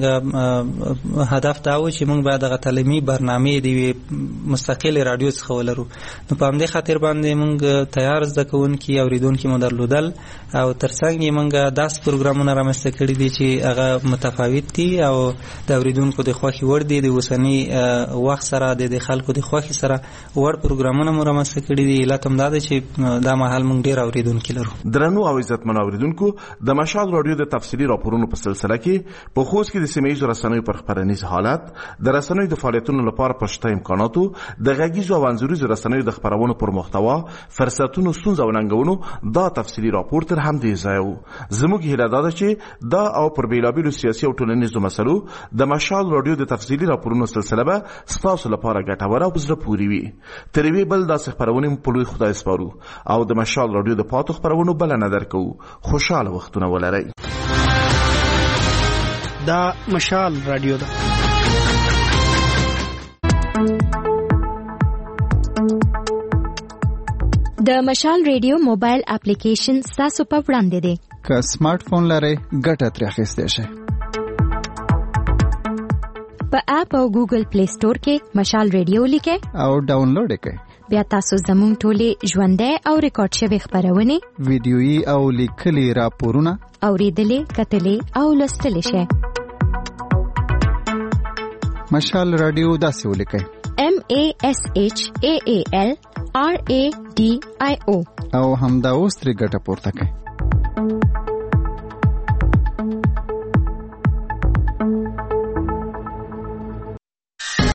هدف دا و چې موږ باید دغه تعلیمي برنامې د یوې مستقلې راډیو څخه ولرو. نو په همدې خاطر باندې موږ تیار زده کوونکي اورېدونکي مو درلودل، او ترڅنګ یې موږ داسې پروګرامونه رامنځته کړي دي چې هغه متفاوت دي او د اورېدونکو د خوښې وړ دي. د اوسني وخت سره د خلکو د خوښې سره وړ پروګرامونه مو رامنځته کړي دي. علت هم دا دی چې دا مهال موږ ډېر اورېدونکي لرو. درنو او عزتمنو اورېدونکو، د مشال راډیو د تفصیلي راپورونو په سلسله کې په خوست کې د سیمه ییزو رسنیو پر خپرنیز حالت، د رسنیو د فعالیتونو لپاره په شته امکاناتو، د غږیزو او انځوریزو رسنیو د خپرونو پر محتوا، فرصتونو، ستونزو او ننګونو دا تفصیلي راپور تر همدې ځایه و. زموږ هیله ویره دا ده چې دا او پر بیلابیلو سیاسي او ټولنیزو مسلو د مشال رادیو د تفصیلي راپورونو سلسله به ستاسو لپاره ګټوره او په زړه پورې وي. تر یوې بل داسې خپرونې په لوی خدای سپارو او د مشال رادیو د پاتو خپرونو بلنه درکوو. خوشاله وختونه ولرئ. دا مشال رادیو ده. د مشال ریډیو موبایل اپلیکیشن تاسو په وړاندې دی. که سمارټ فون لرئ ګټه ترې اخیستی شئ. په اپ او ګوګل پلی سٹور کې مشال ریډیو لیکئ او ډاونلوډ یې کړئ. بیا تاسو زموږ ټولې ژوندۍ او ریکارډ شوې خپرونې ویډیويي او لیکلي راپورونه اوریدلې کتلې او لوستلې شئ. مشال رادیو داسې ولیکئ: MASHAAL RADIO او همدا اوس ترې ګټه پورته کړئ.